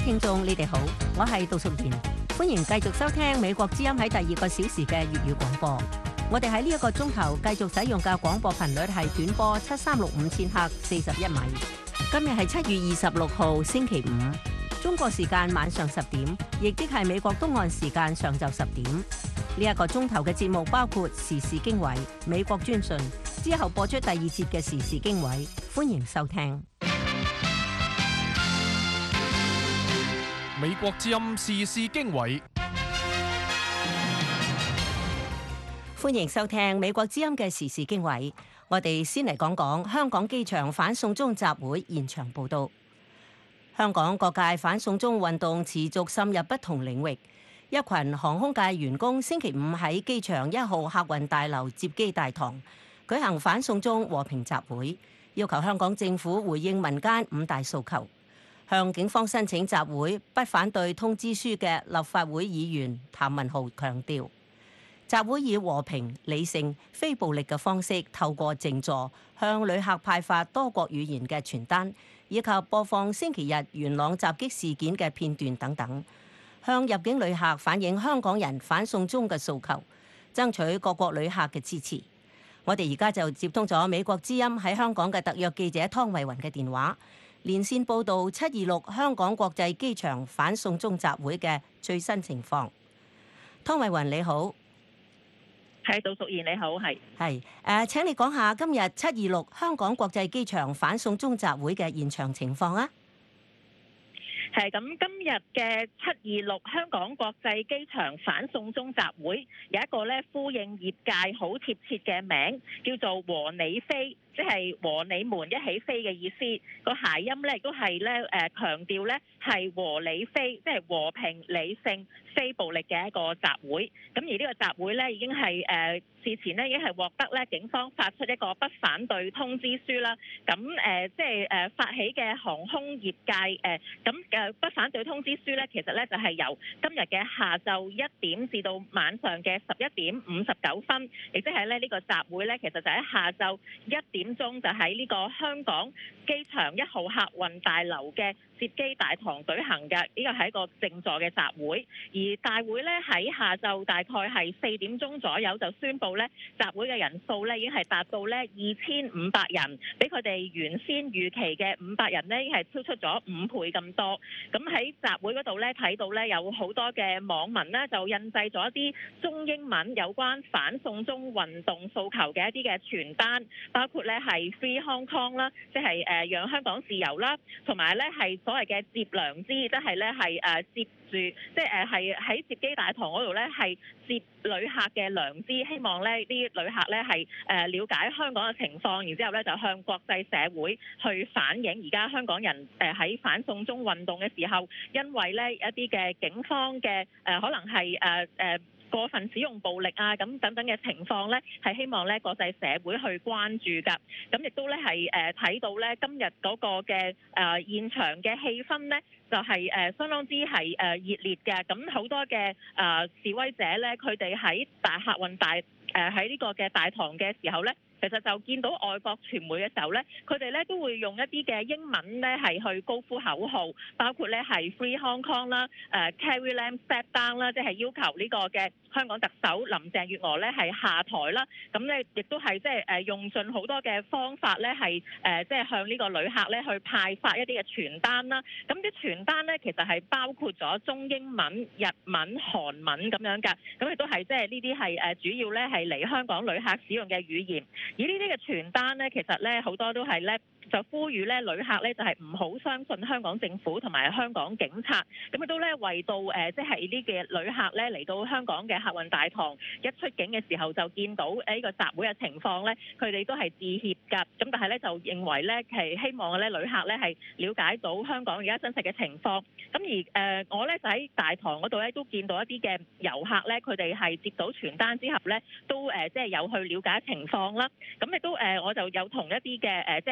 聽眾，你哋好，我係杜淑賢，歡迎繼續收聽美國之音喺第2個小時嘅粵語廣播。我哋喺呢1個鐘頭繼續使用嘅廣播頻率係短波7365千赫41米。今日係7月26號星期五，中國時間晚上10點，亦即係美國東岸時間上晝10點。呢1個鐘頭嘅節目包括時事經緯、美國專訊，之後播出第2節嘅時事經緯，歡迎收聽。 美國之音時事經緯， 歡迎收聽美國之音嘅時事經緯。我哋先嚟講講香港機場反送中集會現場報導。香港各界反送中運動持續滲入不同領域。一群航空界員工星期五喺機場1號客運大樓接機大堂舉行反送中和平集會，要求香港政府回應民間5大訴求。向警方申請集會不反對通知書嘅立法會議員譚文豪強調，集會以和平、理性、非暴力嘅方式，透過靜坐向旅客派發多國語言嘅傳單，以及播放星期日元朗襲擊事件嘅片段等等，向入境旅客反映香港人反送中嘅訴求，爭取各國旅客嘅支持。我哋而家就接通咗美國之音喺香港嘅特約記者湯慧雲嘅電話，連線報導726香港國際機場反送中集會嘅最新情況。湯慧雲你好。 係，杜淑賢你好。 請你講下今日726香港國際機場反送中集會嘅現場情況啊。 係咁，今日嘅726香港國際機場反送中集會有一個咧呼應業界好貼切嘅名，叫做和你飛，即係和你們一起飛嘅意思。個諧音咧亦都係咧強調咧係和你飛，即係和平、理性、非暴力嘅一個集會。咁而呢個集會咧已經係事前咧已經係獲得咧警方發出一個不反對通知書啦。咁即係發起嘅航空業界不反對通知書咧，其實咧就係由今日嘅下晝1點至到晚上嘅11點59分，亦即係咧呢個集會咧，其實就喺下晝1點鐘就喺呢個香港機場1號客運大樓嘅接機大堂舉行嘅。呢個係一個靜坐嘅集會，而大會咧喺下晝大概係4點鐘左右就宣布咧集會嘅人數咧已經係達到咧2500人，比佢哋原先預期嘅500人咧已經係超出咗5倍咁多。咁喺集會嗰度咧睇到咧有好多嘅網民咧就印製咗一啲中英文有關反送中運動訴求嘅一啲嘅傳單，包括咧係 Free Hong Kong 啦，即係讓香港自由啦，同埋咧係所謂嘅接良知，即係咧係接住，即係係喺接機大堂嗰度咧係接旅客嘅良知，希望咧啲旅客咧係了解香港嘅情況，然之後咧就向國際社會去反映而家香港人喺反送中運動嘅時候，因為咧一啲嘅警方嘅可能係過分使用暴力啊，咁等等嘅情況咧，係希望咧國際社會去關注㗎。咁亦都咧係睇到咧今日嗰個嘅現場嘅氣氛咧，就係相當之係熱烈嘅。咁好多嘅示威者咧，佢哋喺大客運大喺呢個嘅大堂嘅時候咧，其實就見到外國傳媒嘅時候咧，佢哋咧都會用一啲嘅英文咧係去高呼口號，包括咧係 Free Hong Kong 啦、Carrie Lam Step Down 啦，即係要求呢個嘅香港特首林鄭月娥咧係下台啦。咁咧亦都係即係用盡好多嘅方法咧係即係向呢個旅客咧去派發一啲嘅傳單啦。咁啲傳單咧其實係包括咗中英文、日文、韓文咁樣㗎。咁亦都係即係呢啲係主要咧係嚟香港旅客使用嘅語言。而呢啲嘅傳單咧，其實咧好多都係咧就呼籲咧旅客咧就係唔好相信香港政府同埋香港警察。咁亦都咧為到即係呢嘅旅客咧嚟到香港嘅客運大堂一出境嘅時候就見到呢個集會嘅情況咧，佢哋都係致歉㗎。咁但係咧就認為咧係希望咧旅客咧係了解到香港而家真實嘅情況。咁而我咧就喺大堂嗰度咧都見到一啲嘅遊客咧，佢哋係接到傳單之後咧都即係有去了解情況啦。咁亦都我就有同一啲嘅即係居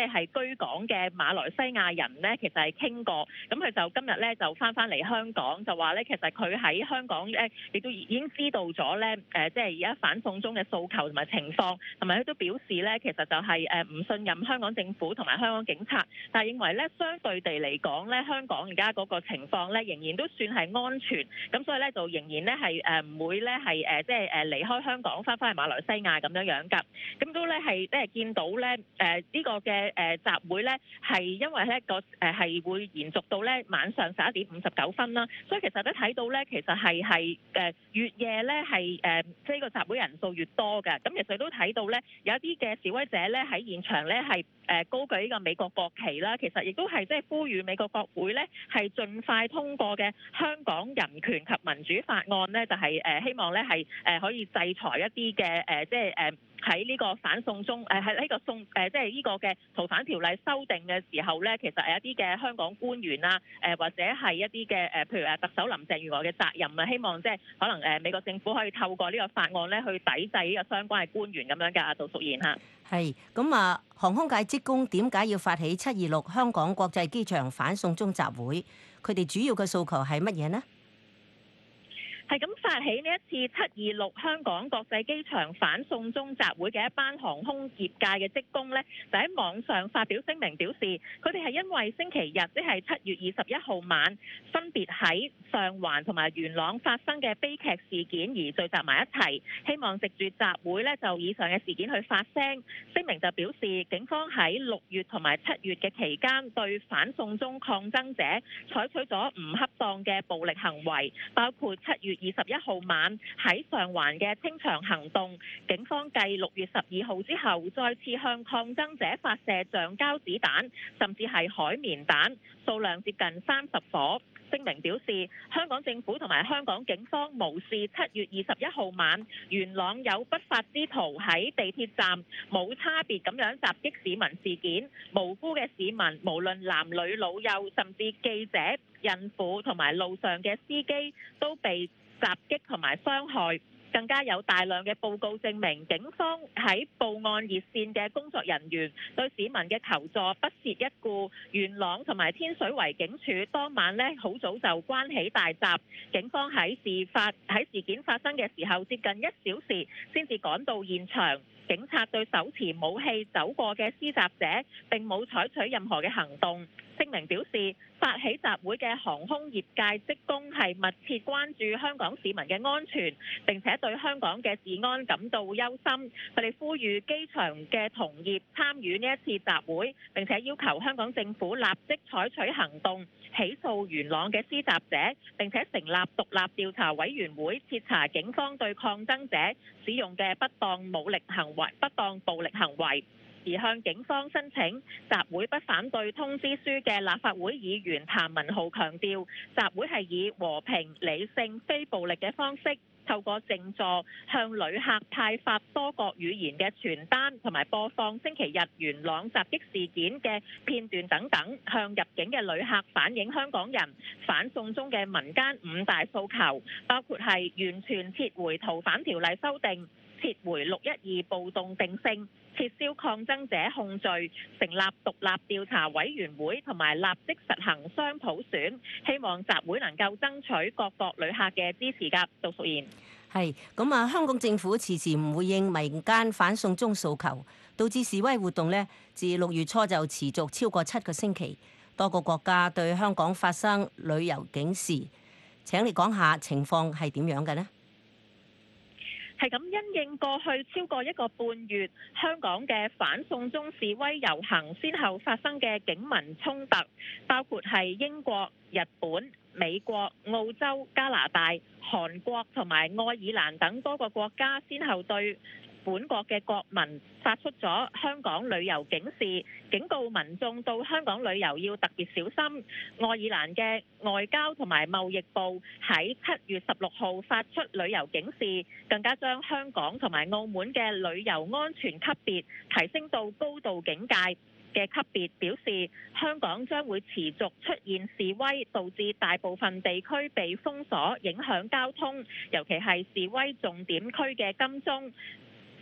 居港嘅馬來西亞人咧，其實係傾過，咁佢就今日咧就翻嚟香港，就話咧其實佢喺香港咧亦都已經知道咗咧即係而家反送中嘅訴求同埋情況，同埋佢都表示咧其實就係唔信任香港政府同埋香港警察，但係認為咧相對地嚟講咧，香港而家嗰個情況咧仍然都算係安全，咁所以咧就仍然咧係唔會咧係即係離開香港翻去馬來西亞咁樣㗎，咁都咧係即係見到咧呢個嘅集會咧係因為咧個係會延續到咧晚上11:59啦，所以其實都睇到咧其實係越夜咧係即係個集會人數越多嘅，咁其實都睇到咧有一啲嘅示威者咧喺現場咧係高舉呢個美國國旗啦，其實亦都係即係呼籲美國國會咧係盡快通過嘅香港人權及民主法案咧，就係希望咧係可以制裁一啲嘅即係喺呢個反送中喺呢個即係呢個嘅逃犯條例修訂嘅時候咧，其實係一啲嘅香港官員啊或者係一啲嘅譬如特首林鄭月娥嘅責任啊，希望即係可能美國政府可以透過呢個法案咧去抵制呢個相關嘅官員咁樣㗎，杜淑賢嚇。 係咁啊，航空界職工點解要發起726香港國際機場反送中集會？佢哋主要嘅訴求係乜嘢呢？ 係咁發起呢一次726香港國際機場反送中集會嘅一班航空業界嘅職工呢，就喺網上發表聲明表示，佢哋係因為星期日即係7月21號晚分別喺上環同埋元朗發生嘅悲劇事件而聚集埋一齊，希望藉住集會呢就以上嘅事件去發聲。聲明就表示，警方喺6月同埋7月嘅期間對反送中抗爭者採取咗唔恰當嘅暴力行為，包括7月21號晚喺上環嘅清場行動，警方繼6月12號之後再次向抗爭者發射橡膠子彈，甚至係海綿彈，數量接近30顆。聲明表示，香港政府同埋香港警方無視7月21號晚元朗有不法之徒喺地鐵站冇差別咁樣襲擊市民事件，無辜嘅市民無論男女老幼，甚至記者、孕婦同埋路上嘅司機都被襲擊同埋傷害。更加有大量嘅報告證明，警方喺報案熱線嘅工作人員對市民嘅求助不屑一顧。元朗同埋天水圍警署當晚呢好早就關起大閘，警方喺事件發生嘅時候接近1小時先至趕到現場。警察對手持武器走過嘅施襲者並冇採取任何嘅行動。聲明表示，發起集會嘅航空業界職工係密切關注香港市民嘅安全，並且對香港嘅治安感到憂心。佢哋呼籲機場嘅同業參與呢一次集會，並且要求香港政府立即採取行動，起訴元朗嘅施襲者，並且成立獨立調查委員會，徹查警方對抗爭者使用嘅不當暴力行為。而向警方申請集會不反對通知書嘅立法會議員譚文豪強調，集會係以和平、理性、非暴力嘅方式，透過靜坐向旅客派發多國語言嘅傳單，同埋播放星期日元朗襲擊事件嘅片段等等，向入境嘅旅客反映香港人反送中嘅民間5大訴求，包括係完全撤回逃犯條例修訂、撤回612暴動定性、撤銷抗爭者控罪、成立獨立調查委員會同埋立即實行雙普選，希望集會能夠爭取各國旅客嘅支持㗎。杜淑賢。 係咁啊！香港政府遲遲唔回應民間反送中訴求，導致示威活動呢自6月初就持續超過7個星期。多個國家對香港發生旅遊警示。請你講下情況係點樣嘅呢？ 係咁，因應過去超過1個半月香港嘅反送中示威遊行先後發生嘅警民衝突，包括係英國、日本、美國、澳洲、加拿大、韓國同埋愛爾蘭等多個國家先後對本國嘅國民發出咗香港旅遊警示，警告民眾到香港旅遊要特別小心。愛爾蘭嘅外交同埋貿易部喺7月16號發出旅遊警示，更加將香港同埋澳門嘅旅遊安全級別提升到高度警戒嘅級別，表示香港將會持續出現示威，導致大部分地區被封鎖，影響交通，尤其係示威重點區嘅金鐘。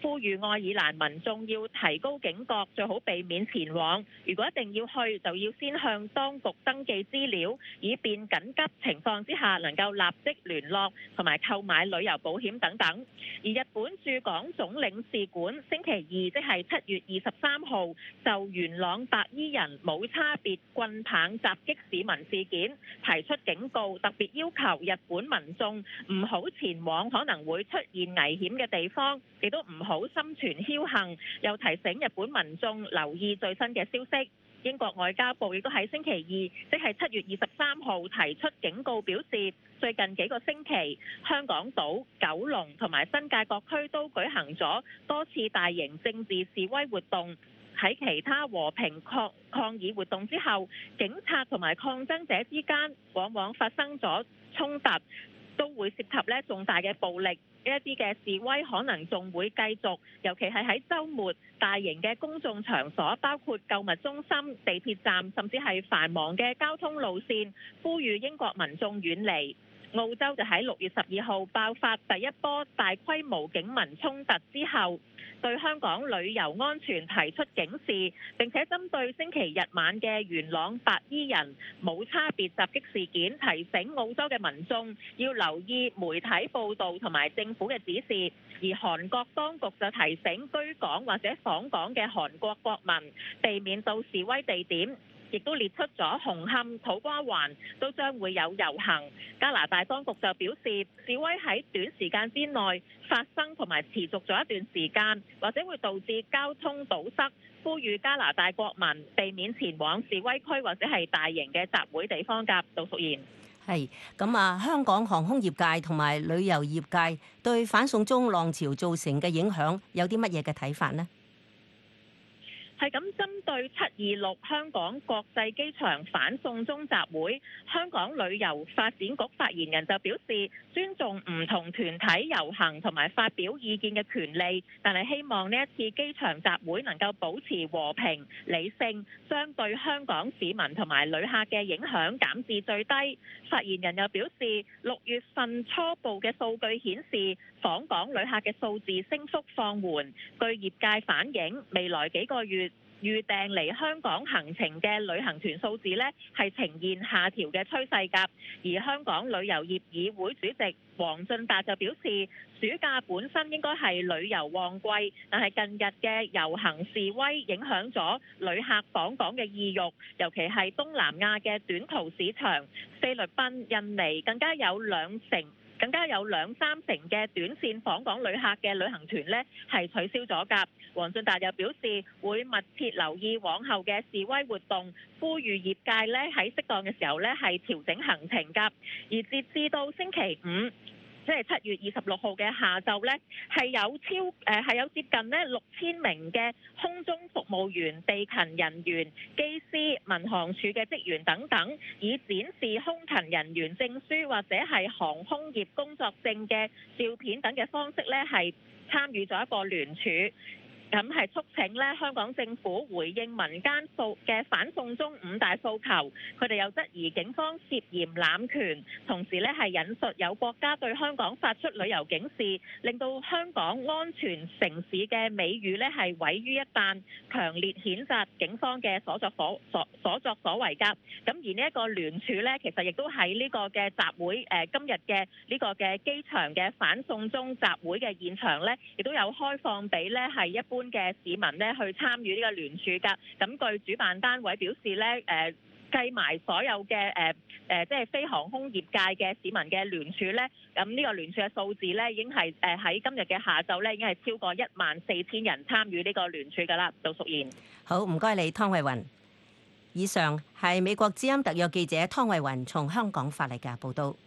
呼籲愛爾蘭民眾要提高警覺，最好避免前往。如果一定要去，就要先向當局登記資料，以便緊急情況之下能夠立即聯絡同埋購買旅遊保險等等。而日本駐港總領事館星期二即係7月23號就元朗白衣人冇差別棍棒襲擊市民事件提出警告，特別要求日本民眾唔好前往可能會出現危險嘅地方，亦都唔好心存僥倖，又提醒日本民眾留意最新嘅消息。英國外交部亦都喺星期二，即係7月23號提出警告，表示最近幾個星期，香港島、九龍同埋新界各區都舉行咗多次大型政治示威活動。喺其他和平抗議活動之後，警察同埋抗爭者之間往往發生咗衝突，都會涉及重大嘅暴力。呢一啲嘅示威可能仲會繼續，尤其係喺週末大型嘅公眾場所，包括購物中心、地鐵站，甚至係繁忙嘅交通路線，呼籲英國民眾遠離。澳洲就喺6月12號爆發第一波大規模警民衝突之後，對香港旅遊安全提出警示，並且針對星期日晚嘅元朗白衣人冇差別襲擊事件，提醒澳洲嘅民眾要留意媒體報導同埋政府嘅指示。而韓國當局就提醒居港或者訪港嘅韓國國民避免到示威地點，亦都列出咗紅磡、土瓜灣都將會有遊行。加拿大當局就表示，示威喺短時間之內發生同埋持續咗一段時間，或者會導致交通堵塞，呼籲加拿大國民避免前往示威區或者係大型嘅集會地方㗎。杜淑賢。 係咁啊！香港航空業界同埋旅遊業界對反送中浪潮造成嘅影響有啲乜嘢嘅睇法呢？ 係咁，針對726香港國際機場反送中集會，香港旅遊發展局發言人就表示，尊重唔同團體遊行同埋發表意見嘅權利，但係希望呢一次機場集會能夠保持和平理性，將對香港市民同埋旅客嘅影響減至最低。發言人又表示，6月份初步嘅數據顯示，訪港旅客嘅數字升幅放緩。據業界反映，未來幾個月預訂嚟香港行程嘅旅行團數字呢係呈現下調嘅趨勢㗎。而香港旅遊業議會主席黃進達就表示，暑假本身應該係旅遊旺季，但係近日嘅遊行示威影響咗旅客訪港嘅意欲，尤其係東南亞嘅短途市場，菲律賓、印尼更加有2-3成嘅短線訪港旅客嘅旅行團呢係取消咗㗎。黃進達又表示會密切留意往後嘅示威活動，呼籲業界呢喺適當嘅時候呢係調整行程㗎。而截至到星期五，即係7月26號嘅下晝呢，係有接近6000名嘅空中服務員、地勤人員、機師、民航處嘅職員等等，以展示空勤人員證書或者係航空業工作證嘅照片等嘅方式呢，係參與咗一個聯署。咁係促請香港政府回應民間嘅反送中5大訴求，佢哋又質疑警方涉嫌濫權，同時係引述有國家對香港發出旅遊警示，令到香港安全城市嘅美譽係毀於一旦，強烈譴責警方嘅所作所為㗎。咁而呢一個聯署其實亦都喺呢個嘅集會今日嘅呢個嘅機場嘅反送中集會嘅現場亦都有開放俾係一般嘅市民去參與呢個聯署㗎。咁據主辦單位表示計埋所有嘅即係非航空業界嘅市民嘅聯署咁呢個聯署嘅數字已經係喺今日嘅下晝已經係超過14000人參與呢個聯署㗎啦。杜淑賢。 好，唔該你，湯慧雲。以上係美國之音特約記者湯慧雲從香港發嚟嘅報導。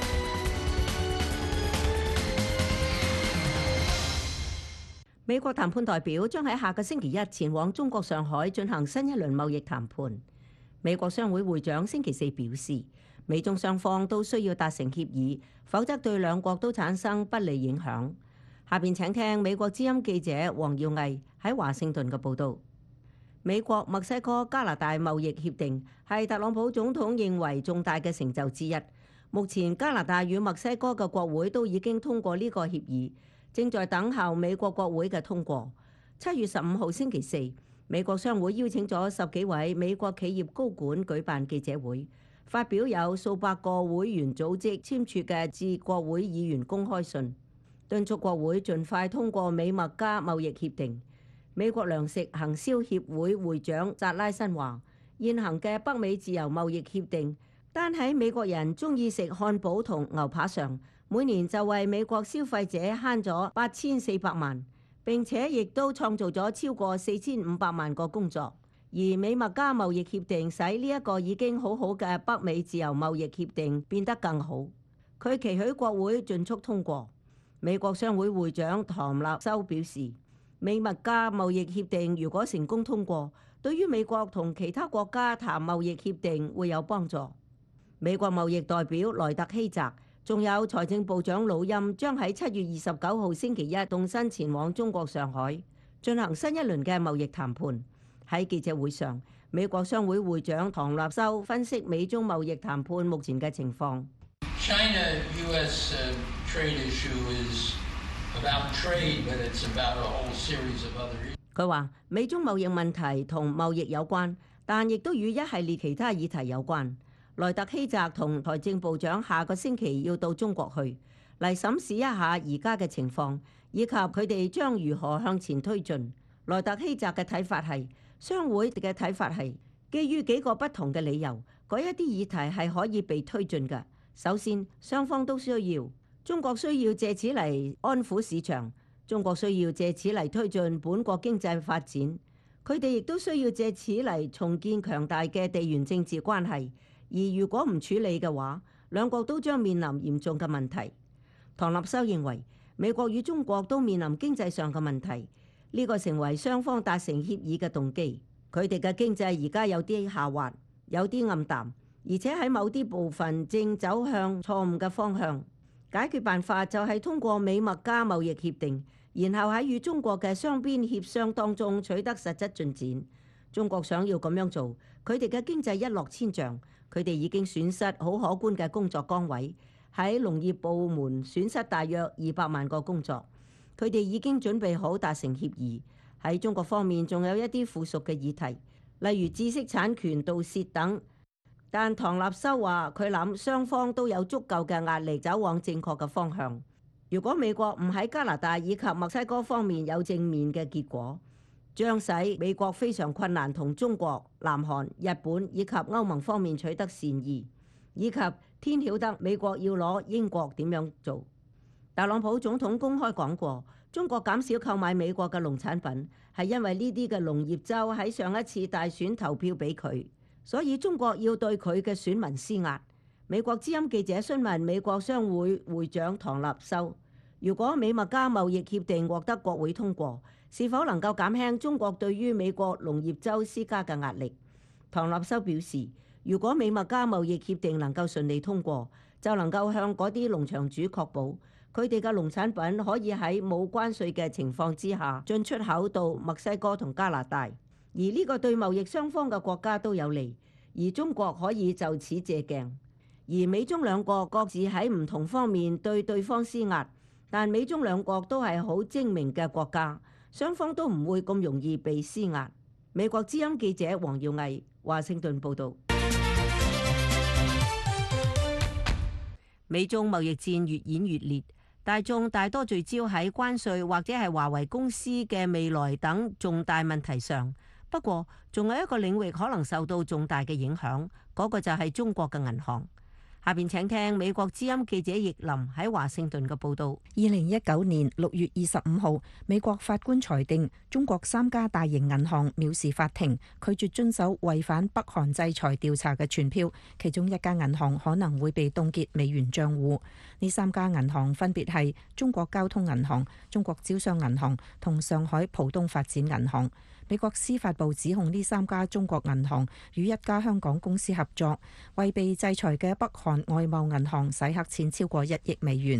美國談判代表將喺下個星期一前往中國上海進行新一輪貿易談判。美國商會會長星期四表示，美中雙方都需要達成協議，否則對兩國都產生不利影響。下邊請聽美國之音記者黃耀毅喺華盛頓嘅報導。美國、墨西哥、加拿大貿易協定係特朗普總統認為重大嘅成就之一。目前加拿大與墨西哥嘅國會都已經通過呢個協議。 正在等候美國國會嘅通過。7月15號星期四，美國商會邀請咗10幾位美國企業高管舉辦記者會，發表有數百個會員組織簽署嘅致國會議員公開信，敦促國會盡快通過美墨加貿易協定。美國糧食行銷協會會長扎拉申話：現行嘅北美自由貿易協定，單喺美國人鍾意食漢堡同牛扒上，每年就為美國消費者慳咗8400萬，並且亦都創造咗超過4500萬個工作。而美墨加貿易協定使呢一個已經好好嘅北美自由貿易協定變得更好。佢期許國會盡速通過。美國商會會長唐納修表示，美墨加貿易協定如果成功通過，對於美國同其他國家談貿易協定會有幫助。美國貿易代表萊特希澤仲有財政部長魯欽將喺7月29號星期一動身前往中國上海進行新一輪嘅貿易談判。喺記者會上，美國商會會長唐納修分析美中貿易談判目前嘅情況。 China-US trade issue is about trade, but it's about a whole series of other issues. 佢話美中貿易問題同貿易有關，但亦都與一系列其他議題有關。萊特希澤同財政部長下個星期要到中國去，嚟審視一下而家嘅情況，以及佢哋將如何向前推進。萊特希澤嘅睇法係，商會嘅睇法係，基於幾個不同嘅理由，嗰一啲議題係可以被推進嘅。首先，雙方都需要，中國需要借此嚟安撫市場，中國需要借此嚟推進本國經濟發展，佢哋亦都需要借此嚟重建強大嘅地緣政治關係。而如果唔處理嘅話，兩國都將面臨嚴重嘅問題。唐納修認為，美國與中國都面臨經濟上嘅問題，呢個成為雙方達成協議嘅動機。佢哋嘅經濟而家有啲下滑，有啲暗淡，而且喺某啲部分正走向錯誤嘅方向。解決辦法就係通過美墨加貿易協定，然後喺與中國嘅雙邊協商當中取得實質進展。中國想要咁樣做，佢哋嘅經濟一落千丈，佢哋已經損失好可觀嘅工作崗位，喺農業部門損失大約200萬個工作。佢哋已經準備好達成協議。喺中國方面仲有一啲附屬嘅議題，例如知識產權盜竊等。但唐納修話佢諗雙方都有足夠嘅壓力走往正確嘅方向。如果美國唔喺加拿大以及墨西哥方面有正面嘅結果，將使美國非常困難同中國、南韓、日本以及歐盟方面取得善意，以及天曉得美國要攞英國點樣做。特朗普總統公開講過，中國減少購買美國嘅農產品係因為呢啲嘅農業州喺上一次大選投票俾佢。所以中國要對佢嘅選民施壓。美國之音記者詢問美國商會會長唐納修，如果美墨加貿易協定獲得國會通過，是否能夠減輕中國對於美國農業州施加嘅壓力？唐納修表示，如果美墨加貿易協定能夠順利通過，就能夠向嗰啲農場主確保佢哋嘅農產品可以喺冇關稅嘅情況之下進出口到墨西哥同加拿大。而呢個對貿易雙方嘅國家都有利，而中國可以就此借鏡。而美中兩國各自喺唔同方面對對方施壓，但美中兩國都係好精明嘅國家，雙方都唔會咁容易被施壓。美國之音記者黃耀毅華盛頓報導。美中貿易戰越演越烈，大眾大多聚焦喺關稅或者係華為公司嘅未來等重大問題上。不過，仲有一個領域可能受到重大嘅影響，嗰個就係中國嘅銀行。下邊請聽美國之音記者易林喺華盛頓嘅報導。 2019年6月25號，美國法官裁定中國3家大型銀行藐視法庭，拒絕遵守違反北韓制裁調查嘅傳票，其中一家銀行可能會被凍結美元帳戶。呢3家銀行分別係中國交通銀行、中國招商銀行同上海浦東發展銀行。美國司法部指控呢3家中國銀行與一家香港公司合作，為被制裁嘅北韓外貿銀行洗黑錢超過1億美元。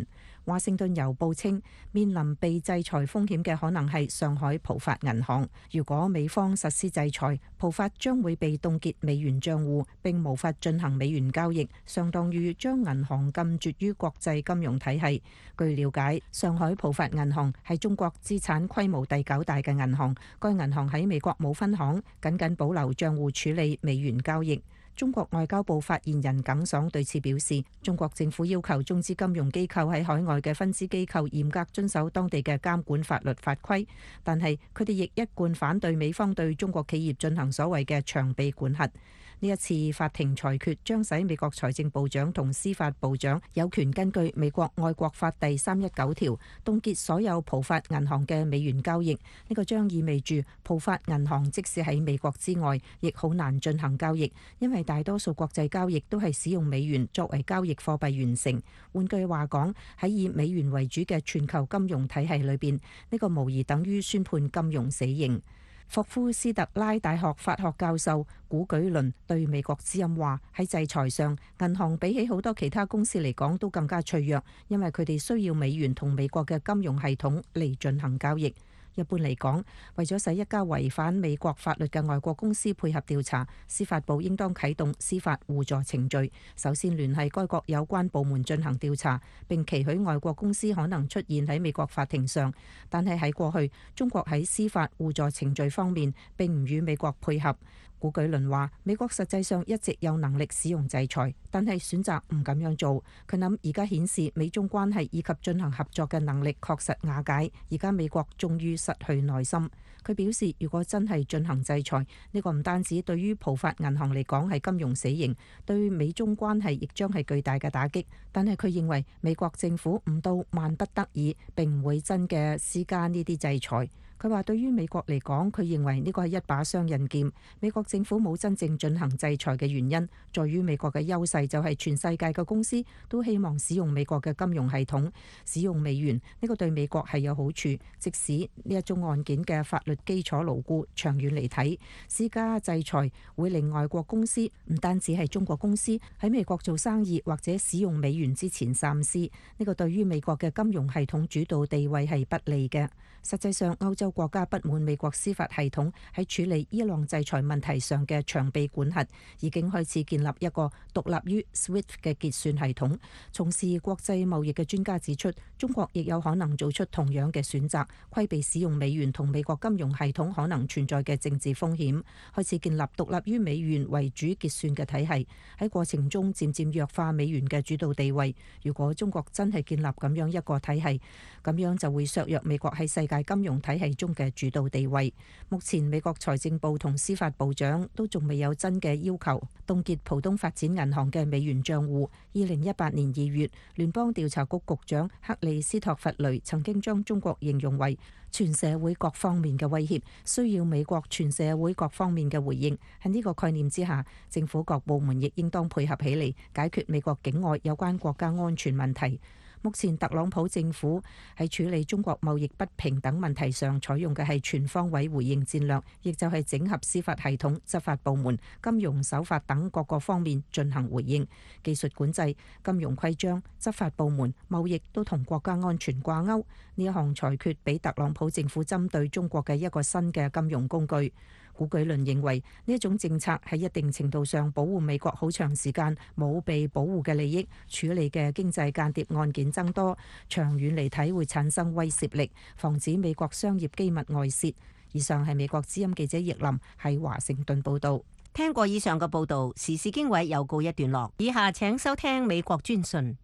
華盛頓郵報稱，面臨被制裁風險嘅可能係上海浦發銀行。如果美方實施制裁，浦發將會被凍結美元帳戶，並無法進行美元交易，相當於將銀行禁絕於國際金融體系。據了解，上海浦發銀行係中國資產規模第9大嘅銀行，該銀行喺美國冇分行，僅僅保留帳戶處理美元交易。中國外交部發言人耿爽對此表示，中國政府要求中資金融機構喺海外嘅分支機構嚴格遵守當地嘅監管法律法規，但係佢哋亦一貫反對美方對中國企業進行所謂嘅長臂管轄。呢一次法庭裁決將使美國財政部長同司法部長有權根據美國外國法第319條凍結所有浦發銀行嘅美元交易。呢個將意味住浦發銀行即使喺美國之外，亦好難進行交易，因為大多數國際交易都係使用美元作為交易貨幣完成。換句話講，喺以美元為主嘅全球金融體系裏邊，呢個無疑等於宣判金融死刑。霍夫斯特拉大學法學教授古舉倫對美國之音話：喺制裁上，銀行比起好多其他公司嚟講都更加脆弱，因為佢哋需要美元同美國嘅金融系統嚟進行交易。一般嚟講，為咗使一家違反美國法律嘅外國公司配合調查，司法部應當啟動司法互助程序，首先聯繫該國有關部門進行調查，並期許外國公司可能出現喺美國法庭上。但係喺過去，中國喺司法互助程序方面並唔與美國配合。古舉倫話：美國實際上一直有能力使用制裁，但係選擇唔咁樣做。佢諗而家顯示美中關係以及進行合作嘅能力確實瓦解，而家美國終於失去耐心。佢表示，如果真係進行制裁，呢個唔單止對於浦發銀行嚟講係金融死刑，對美中關係亦將係巨大嘅打擊。但係佢認為美國政府唔到萬不得已並唔會真嘅施加呢啲制裁。佢話對於美國嚟講，佢認為呢個係一把雙刃劍。美國政府冇真正進行制裁嘅原因，在於美國嘅優勢就係全世界嘅公司都希望使用美國嘅金融系統，使用美元。呢個對美國係有好處，即使呢一宗案件嘅法律基礎牢固，長遠嚟睇，施加制裁會令外國公司，唔單止係中國公司，喺美國做生意或者使用美元之前三思。呢個對於美國嘅金融系統主導地位係不利嘅。實際上，歐洲國家不滿美國司法系統喺處理伊朗制裁問題上嘅長臂管轄，已經開始建立一個獨立於 SWIFT 嘅結算系統。從事國際貿易嘅專家指出，中國亦有可能做出同樣嘅選擇，規避使用美元同美國金融系統可能存在嘅政治風險，開始建立獨立於美元為主結算嘅體系，喺過程中漸漸弱化美元嘅主導地位。如果中國真係建立咁樣一個體系，咁樣就會削弱美國喺世界金融體系中嘅主導地位。目前美國財政部同司法部長都仲未有真嘅要求凍結浦東發展銀行嘅美元帳戶。2018年2月，聯邦調查局局長克里斯托弗雷曾經將中國形容為全社會各方面嘅威脅，需要美國全社會各方面嘅回應。喺呢個概念之下，政府各部門亦應當配合起嚟，解決美國境外有關國家安全問題。目前特朗普政府喺處理中國貿易不平等問題上採用嘅係全方位回應戰略，亦就係整合司法系統、執法部門、金融手法等各個方面進行回應。技術管制、金融規章、執法部門、貿易都同國家安全掛鈎。呢一項裁決俾特朗普政府針對中國嘅一個新嘅金融工具。古舉倫認為呢一種政策喺一定程度上保護美國好長時間冇被保護嘅利益，處理嘅經濟間諜案件增多，長遠嚟睇會產生威懾力，防止美國商業機密外泄。以上係美國之音記者葉林喺華盛頓報道。 聽過以上嘅報道，時事經緯又告一段落。以下請收聽美國專訊。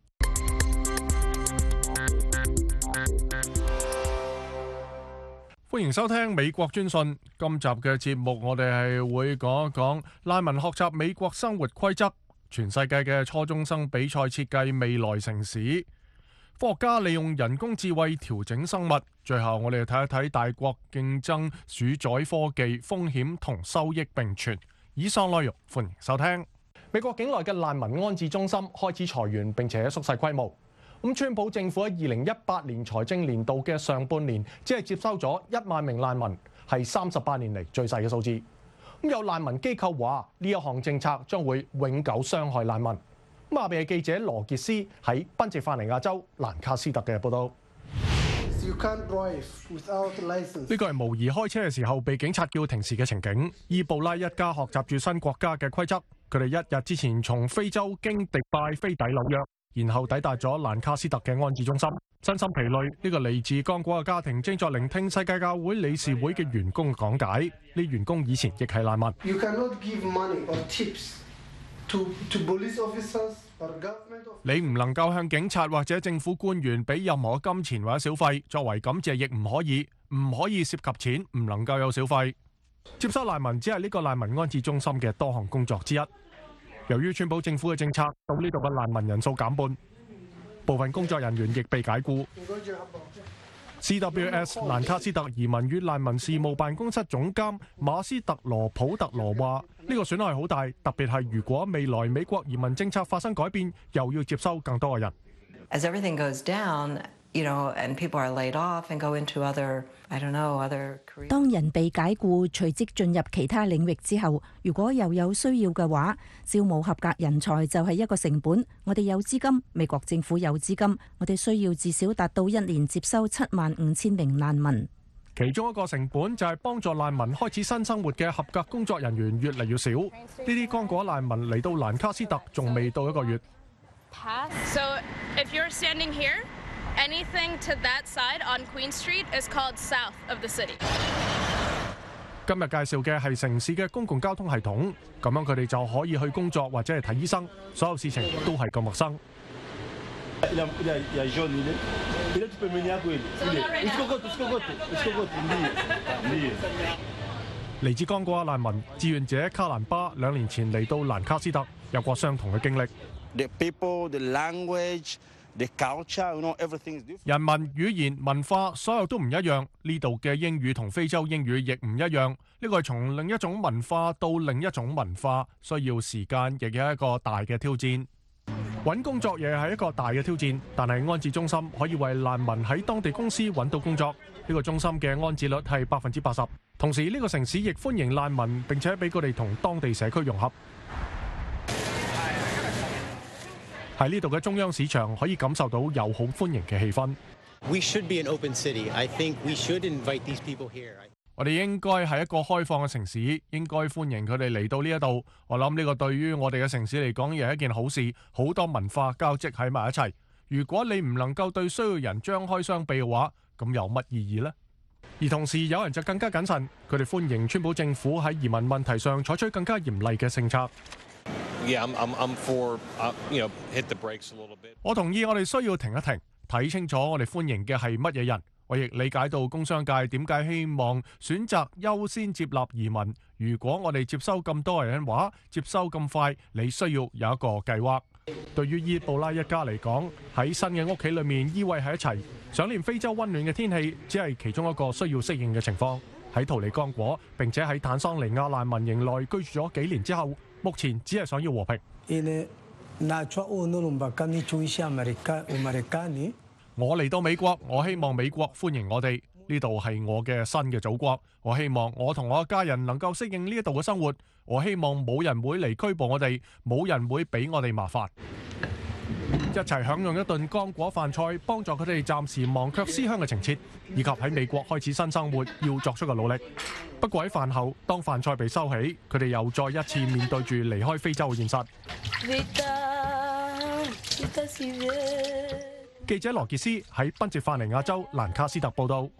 歡迎收聽美國專訊。今集嘅節目，我哋係會講一講難民學習美國生活規則，全世界嘅初中生比賽設計未來城市，科學家利用人工智慧調整生物。最後，我哋睇一睇大國競爭主宰科技風險同收益並存。以上內容，歡迎收聽。美國境內嘅難民安置中心開始裁員，並且縮細規模。川普政府喺2018年財政年度嘅上半年，只係接收咗1萬名難民，係38年嚟最細嘅數字。有難民機構話，呢一項政策將會永久傷害難民。 亞美嘅記者羅傑斯喺賓夕法尼亞州蘭卡斯特嘅報導。呢個係模擬開車嘅時候被警察叫停時嘅情景。伊布拉一家學習住新國家嘅規則，佢哋一日之前從非洲經迪拜飛抵紐約，然後抵達咗蘭卡斯特嘅安置中心。身心疲累，呢個嚟自剛果嘅家庭正在聆聽世界教會理事會嘅員工講解。呢員工以前亦係難民。你唔能夠向警察或者政府官員俾任何金錢或者小費，作為感謝亦唔可以涉及錢，唔能夠有小費。接收難民只係呢個難民安置中心嘅多項工作之一。由於川普政府嘅政策，到呢度嘅難民人數減半，部分工作人員亦被解僱。CWS 蘭卡斯特移民與難民事務辦公室總監馬斯特羅普特羅話：呢個損害好大，特別係如果未來美國移民政策發生改變，又要接收更多嘅人。 As everything goes down, and people are laid off and go into other careers. 當人被解僱，隨即進入其他領域之後，如果又有需要嘅話，招募合格人才就係一個成本。我哋有資金，美國政府有資金，我哋需要至少達到一年接收75000名難民。 其中一個成本就係幫助難民開始新生活嘅合格工作人員越嚟越少。呢啲剛果難民嚟到蘭卡斯特仲未到1個月。 So if you're standing here, anything to that side on Queen Street is called south of the city. 今日介紹嘅係城市嘅公共交通系統，咁樣佢哋就可以去工作或者係睇醫生，所有事情都係咁陌生。嚟自剛果嘅難民志願者卡蘭巴2年前嚟到蘭卡斯特，有過相同嘅經歷。人民、語言、文化，所有都唔一樣。呢度嘅英語同非洲英語亦唔一樣。呢個係從另一種文化到另一種文化，需要時間，亦有一個大嘅挑戰。揾工作亦係一個大嘅挑戰，但係安置中心可以為難民喺當地公司揾到工作。呢個中心嘅安置率係80%。同時呢個城市亦歡迎難民，並且俾佢哋同當地社區融合。喺呢度嘅中央市場可以感受到友好歡迎嘅氣氛。我哋應該係一個開放嘅城市，應該歡迎佢哋嚟到呢一度。我諗呢個對於我哋嘅城市嚟講，亦係一件好事。好多文化交織喺埋一齊。如果你唔能夠對需要人張開雙臂嘅話，咁有乜意義呢？而同時有人就更加謹慎，佢哋歡迎川普政府喺移民問題上採取更加嚴厲嘅政策。我同意，我哋需要停一停，睇清楚我哋歡迎嘅係乜嘢人。我亦理解到工商界點解希望選擇優先接納移民。如果我哋接收咁多人嘅話，接收咁快，你需要有一個計劃。對於伊布拉一家嚟講，喺新嘅屋企裏面依偎喺一齊，想念非洲溫暖嘅天氣，只係其中一個需要適應嘅情況。喺逃離剛果並且喺坦桑尼亞難民營內居住咗幾年之後，目前只係想要和平。我嚟到美國，我希望美國歡迎我哋。呢度係我嘅新嘅祖國。我希望我同我嘅家人能夠適應呢一度嘅生活。我希望冇人會嚟拘捕我哋，冇人會俾我哋麻煩。一齊享用一頓剛果飯菜，幫助佢哋暫時忘卻思鄉嘅情切，以及喺美國開始新生活要作出嘅努力。不過喺飯後，當飯菜被收起，佢哋又再一次面對住離開非洲嘅現實。記者羅傑斯喺賓夕法尼亞州蘭卡斯特報導。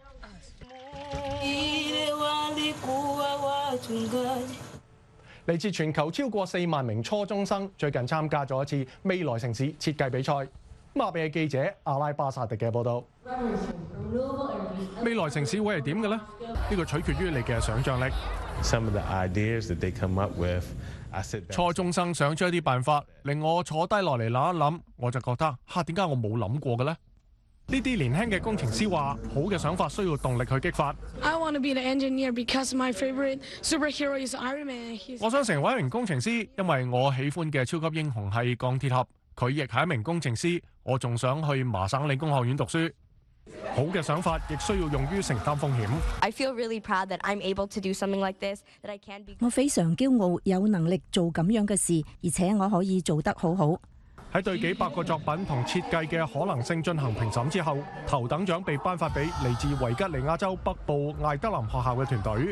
嚟自全球超過4萬名初中生最近參加咗一次未來城市設計比賽。亞美嘅記者阿拉巴薩迪嘅報導。未來城市會係點嘅呢？呢個取決於你嘅想像力。初中生想出一啲辦法，令我坐低落嚟諗一諗，我就覺得點解我冇諗過嘅呢？呢啲年輕嘅工程師話：好嘅想法需要動力去激發。我想成為一名工程師，因為我喜歡嘅超級英雄係鋼鐵俠，佢亦係一名工程師。我仲想去麻省理工學院讀書。好嘅想法亦需要用於承擔風險。 我非常驕傲，有能力做咁樣嘅事，而且我可以做得好好。 喺對幾百個作品同設計嘅可能性進行評審之後，頭等獎被頒發俾嚟自維吉尼亞州北部艾德林學校嘅團隊。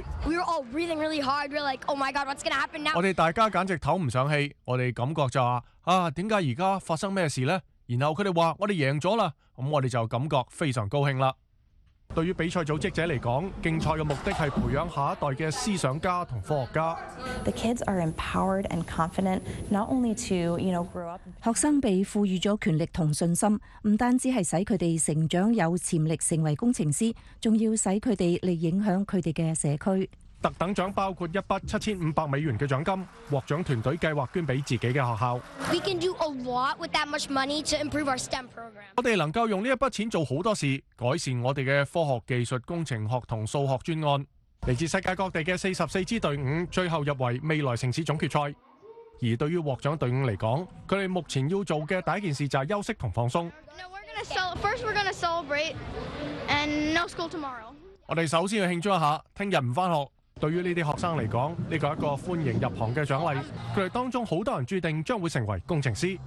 我哋大家簡直唞唔上氣，我哋感覺就話點解而家發生咩事呢？然後佢哋話我哋贏咗啦，咁我哋就感覺非常高興啦。對於比賽組織者嚟講，競賽嘅目的係培養下一代嘅思想家同科學家。 The kids are empowered and confident, not only to, grow up. 學生被賦予咗權力同信心，唔單止係使佢哋成長有潛力成為工程師，仲要使佢哋嚟影響佢哋嘅社區。 特等獎包括一筆$7500嘅獎金，獲獎團隊計劃捐俾自己嘅學校。 We can do a lot with that much money to improve our STEM program. 我哋能夠用呢一筆錢做好多事，改善我哋嘅科學技術、工程學同數學專案。嚟自世界各地嘅44支隊伍，最後入圍未來城市總決賽。而對於獲獎隊伍嚟講，佢哋目前要做嘅第一件事就係休息同放鬆。 First, we're gonna celebrate, and no school tomorrow. 我哋首先要慶祝一下，聽日唔返學。對於呢啲學生嚟講，呢個係一個歡迎入行嘅獎勵。佢哋當中好多人注定將會成為工程師。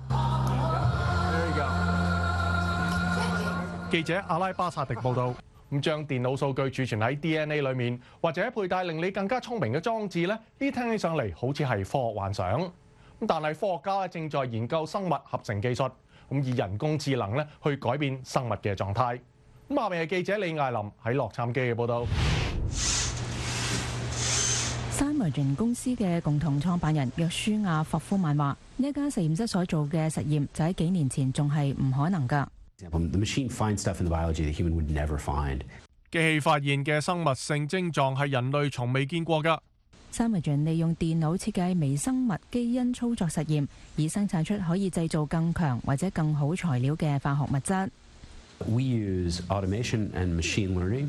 記者阿拉巴薩迪報導。咁將電腦數據儲存喺 DNA 裏面，或者佩戴令你更加聰明嘅裝置呢，呢聽起上嚟好似係科學幻想。咁但係科學家正在研究生物合成技術，咁以人工智能去改變生物嘅狀態。咁下面係記者李艾琳喺洛杉磯嘅報導。 Cymergen 公司嘅共同創辦人約書亞霍夫曼話：呢一間實驗室所做嘅實驗就喺幾年前仲係唔可能㗎。 機器發現嘅生物性症狀係人類從未見過㗎。 Cymergen 利用電腦設計微生物基因操作實驗，以生產出可以製造更強或者更好材料嘅化學物質。 We use automation and machine learning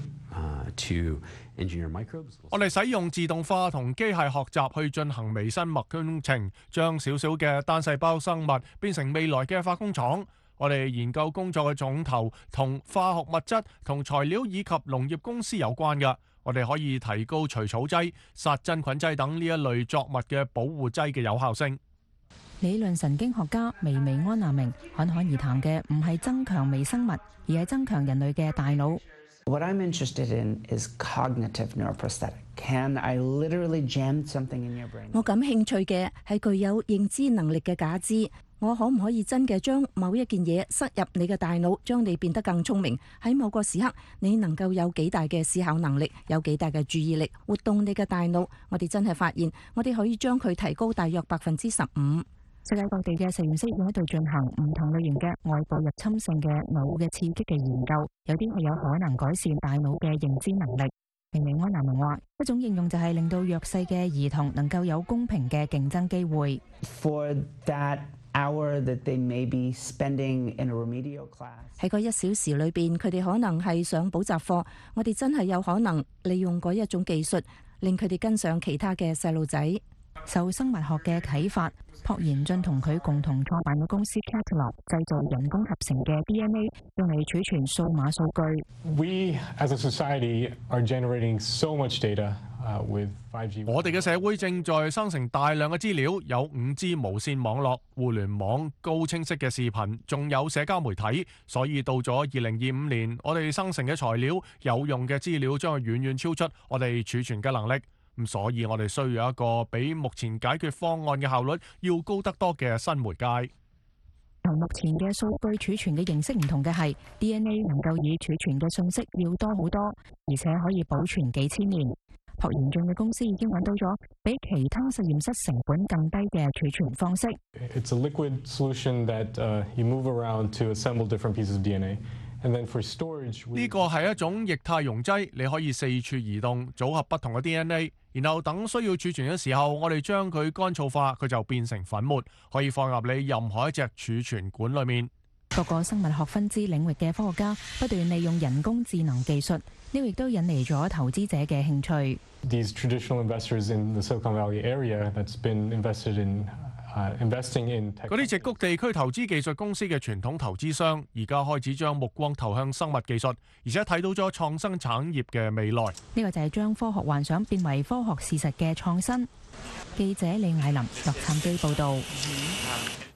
to engineer microbes. 我哋使用自動化同機械學習去進行微生物工程，將小小嘅單細胞生物變成未來嘅化工廠。我哋研究工作嘅重頭同化學物質同材料以及農業公司有關嘅。我哋可以提高除草劑、殺真菌劑等呢一類作物嘅保護劑嘅有效性。 理論神經學家薇薇安娜明侃侃而談嘅唔係增強微生物，而係增強人類嘅大腦。 What I'm interested in is cognitive neuroprosthetic. Can I literally jam something in your brain? 我感興趣嘅係具有認知能力嘅假肢。我可唔可以真嘅將某一件嘢塞入你嘅大腦，將你變得更聰明？喺某個時刻，你能夠有幾大嘅思考能力，有幾大嘅注意力，活動你嘅大腦。我哋真係發現，我哋可以將佢提高大約15%。 世界各地嘅實驗室喺度進行唔同類型嘅外部入侵性嘅腦嘅刺激嘅研究，有啲係有可能改善大腦嘅認知能力。薇薇安娜明話：一種應用就係令到弱勢嘅兒童能夠有公平嘅競爭機會。 For that hour that they may be spending in a remedial class. 喺嗰1小時裏邊，佢哋可能係上補習課。我哋真係有可能利用嗰一種技術，令佢哋跟上其他嘅細路仔。 受生物學嘅啟發，朴賢俊同佢共同創辦嘅公司 Catalog 製造人工合成嘅 DNA， 用嚟儲存數碼數據。 We as a society are generating so much data with 5G。 我哋嘅社會正在生成大量嘅資料，有5G 無線網絡、互聯網、高清晰嘅視頻，仲有社交媒體。所以到咗2025年，我哋生成嘅材料、有用嘅資料將會遠遠超出我哋儲存嘅能力。咁所以我哋需要一個比目前解決方案嘅效率要高得多嘅新媒介。 同目前嘅數據儲存嘅形式唔同嘅係 DNA 能夠以儲存嘅信息要多好多，而且可以保存幾千年。朴賢俊嘅公司已經揾到咗比其他實驗室成本更低嘅儲存方式。 It's a liquid solution that you move around to assemble different pieces of DNA. 呢個係一種液態溶劑，你可以四處移動，組合不同嘅 DNA， 然後等需要儲存嘅時候，我哋將佢乾燥化，佢就變成粉末，可以放入你任何一隻儲存管裏面。 各個生物學分支領域嘅科學家不斷利用人工智能技術，呢個亦都引嚟咗投資者嘅興趣。 These traditional investors in the Silicon Valley area that's been invested in嗰啲矽谷地區投資技術公司嘅傳統投資商，而家開始將目光投向生物技術，而且睇到咗創新產業嘅未來。 呢個就係將科學幻想變為科學事實嘅創新。記者李艾琳，洛杉磯報導。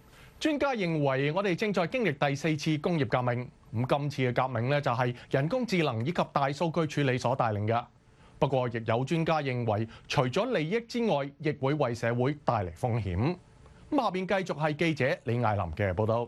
專家認為我哋正在經歷第4次工業革命，咁今次嘅革命呢，就係人工智能以及大數據處理所帶領嘅。不過，亦有專家認為，除咗利益之外，亦會為社會帶嚟風險。咁下邊繼續係記者李艾琳嘅報導。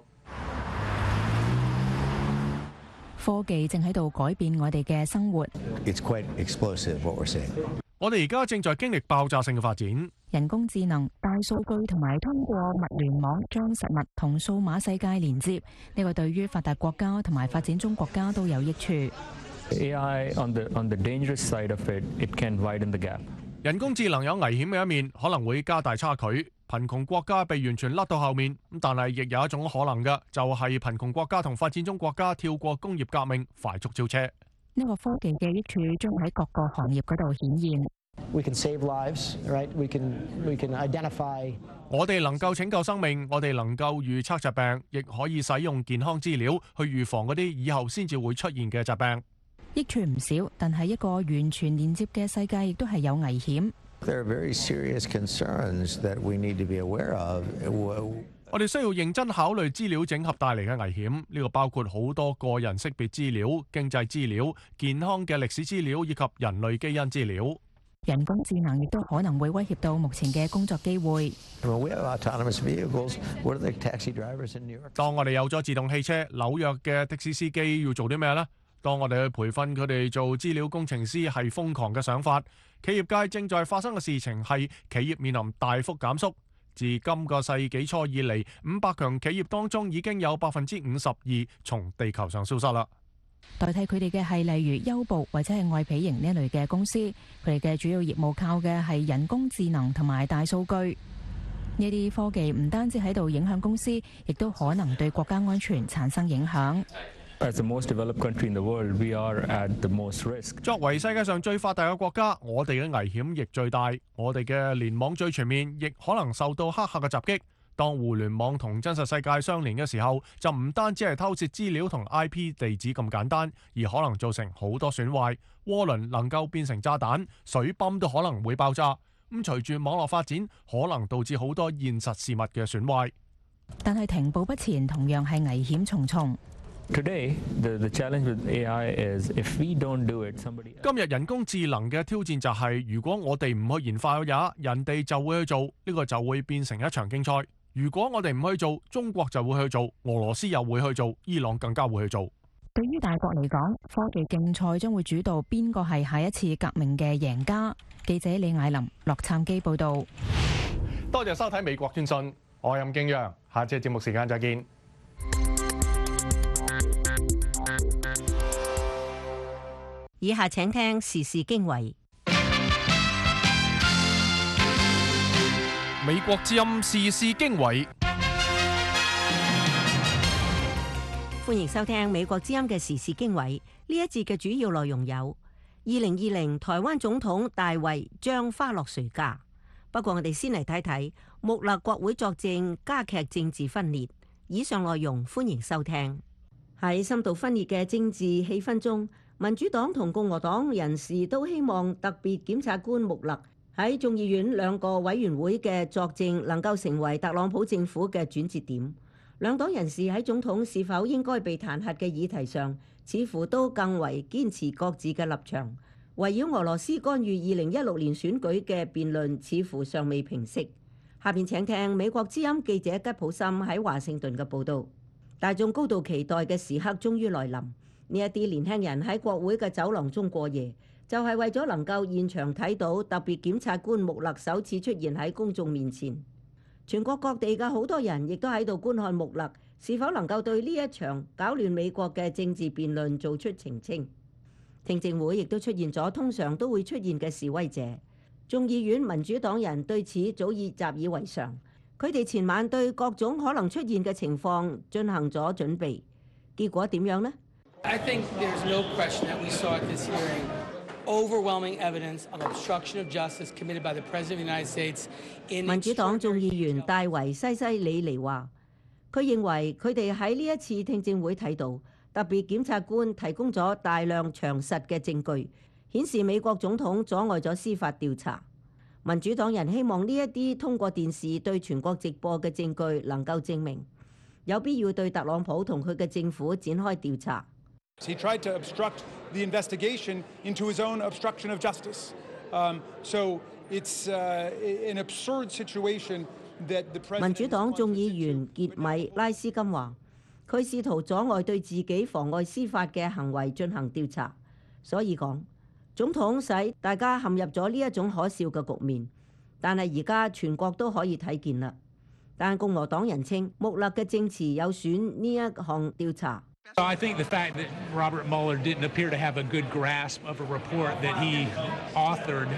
科技正喺度改變我哋嘅生活。 It's quite explosive what we're seeing. 我哋而家正在經歷爆炸性嘅發展。 人工智能、大數據同埋通過物聯網將實物同數碼世界連接，呢個對於發達國家同埋發展中國家都有益處。 AI on the dangerous side of it, it can widen the gap. 人工智能有危險嘅一面，可能會加大差距，貧窮國家被完全甩到後面。但係亦有一種可能嘅，就係貧窮國家同發展中國家跳過工業革命，快速超車。 呢個科技嘅益處將喺各個行業嗰度顯現。 We can save lives, right? We can identify. 我哋能夠拯救生命，我哋能夠預測疾病，亦可以使用健康資料去預防嗰啲以後先至會出現嘅疾病。 益處唔少，但係一個完全連接嘅世界亦都係有危險。 There are very serious concerns that we need to be aware of. 我哋需要認真考慮資料整合帶嚟嘅危險，呢個包括好多個人識別資料、經濟資料、健康嘅歷史資料以及人類基因資料。 人工智能亦都可能會威脅到目前嘅工作機會。 當我哋有咗自動汽車，紐約嘅的士司機要做啲咩呢？當我哋去培訓佢哋做資料工程師係瘋狂嘅想法。企業界正在發生嘅事情係企業面臨大幅減縮。自今個世紀初以嚟，500強企業當中已經有52%從地球上消失啦。 代替佢哋嘅係例如優步或者係愛彼迎呢類嘅公司，佢哋嘅主要業務靠嘅係人工智能同埋大數據。呢啲科技唔單止喺度影響公司，亦都可能對國家安全產生影響。 As the most developed country in the world, we are at the most risk. 作為世界上最發達嘅國家，我哋嘅危險亦最大。我哋嘅聯網最全面，亦可能受到黑客嘅襲擊。當互聯網同真實世界相連嘅時候，就唔單止係偷竊資料同 IP 地址咁簡單，而可能造成好多損壞。渦輪能夠變成炸彈，水泵都可能會爆炸。咁隨住網絡發展，可能導致好多現實事物嘅損壞。 但係停步不前，同樣係危險重重。 Today, the challenge with AI is if we don't do it, somebody else. 今日人工智能嘅挑戰就係，如果我哋唔去研發嘅，人哋就會去做，呢個就會變成一場競賽。如果我哋唔去做，中國就會去做，俄羅斯又會去做，伊朗更加會去做。 對於大國嚟講，科技競賽將會主導邊個係下一次革命嘅贏家。記者李艾琳，洛杉磯報導。 多謝收睇美國專訊，我係任敬揚，下次節目時間再見。 以下請聽時事經緯。 美國之音時事經緯， 歡迎收聽美國之音嘅時事經緯。呢一節嘅主要內容有：2020台灣總統大衛將花落誰家？不過我哋先嚟睇睇穆勒國會作證，加劇政治分裂。以上內容歡迎收聽。喺深度分裂嘅政治氣氛中，民主黨同共和黨人士都希望特別檢察官穆勒喺眾議院兩個委員會嘅作證能夠成為特朗普政府嘅轉折點。兩黨人士喺總統是否應該被彈劾嘅議題上，似乎都更為堅持各自嘅立場。圍繞俄羅斯干預2016年選舉嘅辯論似乎尚未平息。下邊請聽美國之音記者吉普森喺華盛頓嘅報導。大眾高度期待嘅時刻終於來臨。呢一啲年輕人喺國會嘅走廊中過夜，就係為咗能夠現場睇到特別檢察官穆勒首次出現喺公眾面前。全國各地嘅好多人亦都喺度觀看穆勒是否能夠對呢一場搞亂美國嘅政治辯論做出澄清。聽證會亦都出現咗通常都會出現嘅示威者。眾議院民主黨人對此早已習以為常，佢哋前晚對各種可能出現嘅情況進行咗準備。結果點樣呢 ？I think there's no question that we saw at this hearing overwhelming evidence of obstruction of justice committed by the President of the United States in 民主黨眾議員戴維西西里尼話，佢認為佢哋喺呢一次聽證會睇到特別檢察官提供咗大量詳實嘅證據，顯示美國總統阻礙咗司法調查。民主黨人希望呢一啲通過電視對全國直播嘅證據能夠證明有必要對特朗普同佢嘅政府展開調查。 He tried to obstruct the investigation into his own obstruction of justice. So it's an absurd situation that the president. 民主黨眾議員傑米拉斯金話：佢試圖阻礙對自己妨礙司法嘅行為進行調查，所以講總統使大家陷入咗呢一種可笑嘅局面。但係而家全國都可以睇見啦。但共和黨人稱穆勒嘅證詞有損呢一項調查。 I think the fact that Robert Mueller didn't appear to have a good grasp of a report that he authored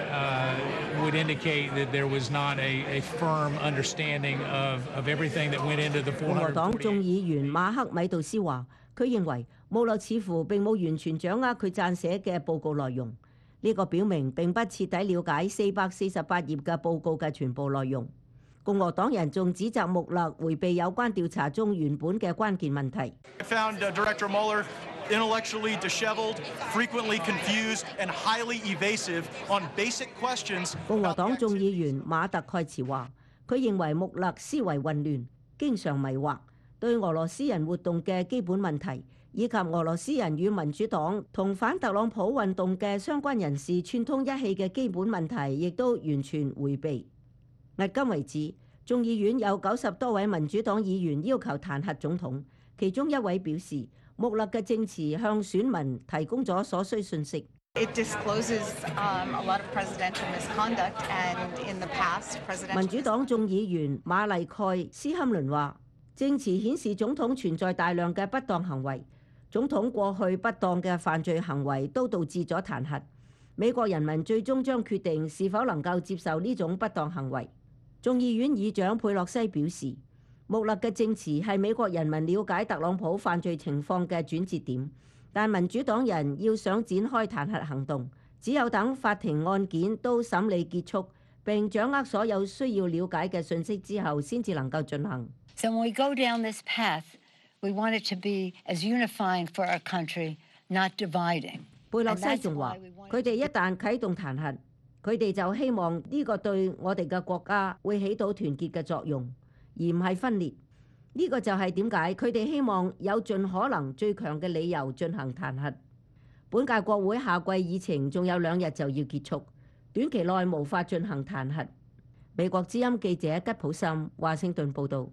would indicate that there was not a firm understanding of everything that went into the 448. 共和黨眾議員馬克米杜斯話：佢認為穆勒似乎並冇完全掌握佢撰寫嘅報告內容。呢個表明並不徹底了解448頁嘅報告嘅全部內容。共和黨人仲指責穆勒迴避有關調查中原本嘅關鍵問題。 Found Director Mueller intellectually disheveled, frequently confused, and highly evasive on basic questions. 共和黨眾議員馬特蓋茨話：佢認為穆勒思維混亂，經常迷惑，對俄羅斯人活動嘅基本問題，以及俄羅斯人與民主黨同反特朗普運動嘅相關人士串通一氣嘅基本問題，亦都完全迴避。迄今為止，眾議院有90多位民主黨議員要求彈劾總統，其中一位表示，穆勒嘅證詞向選民提供咗所需信息。 It discloses a lot of presidential misconduct, and in the past, presidential. 民主黨眾議員馬麗蓋斯坎倫話：證詞顯示總統存在大量嘅不當行為。總統過去不當嘅犯罪行為都導致咗彈劾。美國人民最終將決定是否能夠接受呢種不當行為。眾議院議長佩洛西表示，穆勒嘅證詞係美國人民了解特朗普犯罪情況嘅轉折點，但民主黨人要想展開彈劾行動，只有等法庭案件都審理結束並掌握所有需要了解嘅信息之後，先至能夠進行。 So when we go down this path,We want it to be as unifying for our country, not dividing. 貝洛西仲話：佢哋一旦啟動彈劾，佢哋就希望呢個對我哋嘅國家會起到團結嘅作用，而唔係分裂。呢個就係點解佢哋希望有盡可能最強嘅理由進行彈劾。本屆國會夏季議程仲有2日就要結束，短期內無法進行彈劾。美國之音記者吉普森華盛頓報導。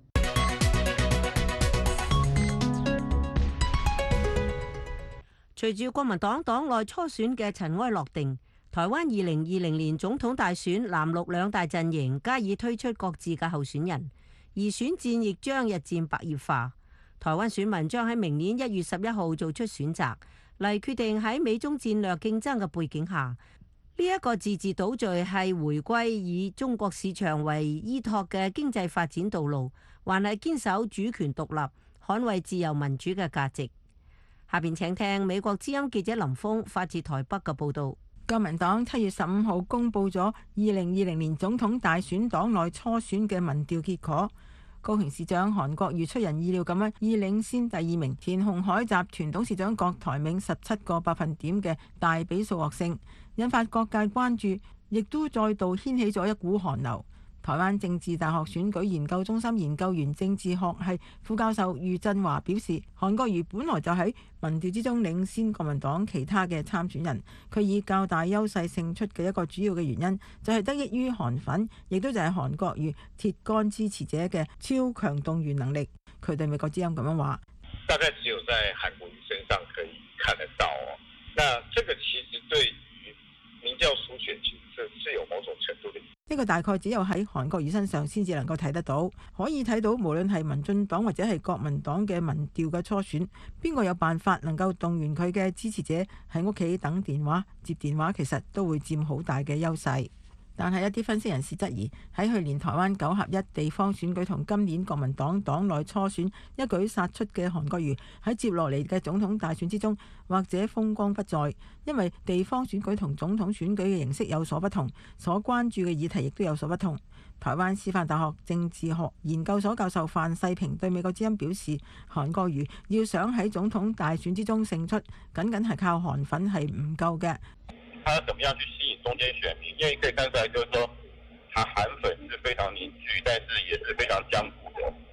隨住國民黨黨內初選嘅塵埃落定，台灣2020年總統大選藍綠兩大陣營加以推出各自嘅候選人，而選戰亦將日漸白熱化。台灣選民將喺明年1月11號做出選擇，嚟決定喺美中戰略競爭嘅背景下，呢一個自治島嶼係回歸以中國市場為依託嘅經濟發展道路，還係堅守主權獨立、捍衛自由民主嘅價值。下邊請聽美國之音記者林峰發自台北嘅報導。 國民黨7月15號公佈咗2020年總統大選黨內初選嘅民調結果，高雄市長韓國瑜出人意料咁樣以領先第2名前鴻海集團董事長郭台銘17個百分點嘅大比數獲勝，引發各界關注，亦都再度掀起咗一股寒流。台灣政治大學選舉研究中心研究員政治學系副教授余振華表示，韓國瑜本來就喺民調之中領先國民黨其他嘅參選人，佢以較大優勢勝出嘅一個主要嘅原因就係得益於韓粉，亦都就係韓國瑜鐵桿支持者嘅超強動員能力。佢對美國之音咁樣話： 大概只有在韓國瑜身上可以看得到哦。那這個其實對於民調初選其實是有某種程度的。 呢個大概只有喺韓國瑜身上先至能夠睇得到，可以睇到無論係民進黨或者係國民黨嘅民調嘅初選，邊個有辦法能夠動員佢嘅支持者喺屋企等電話、接電話，其實都會佔好大嘅優勢。但係一啲分析人士質疑，喺去年台灣9合1地方選舉同今年國民黨黨內初選一舉殺出嘅韓國瑜喺接落嚟嘅總統大選之中，或者風光不再，因為地方選舉同總統選舉嘅形式有所不同，所關注嘅議題亦都有所不同。台灣師範大學政治學研究所教授范世平對美國之音表示，韓國瑜要想喺總統大選之中勝出，僅係靠韓粉係唔夠嘅。 他要怎麼樣去吸引中間選民？因為可以看出來，就是說，他韓粉是非常凝聚，但是也是非常僵固的。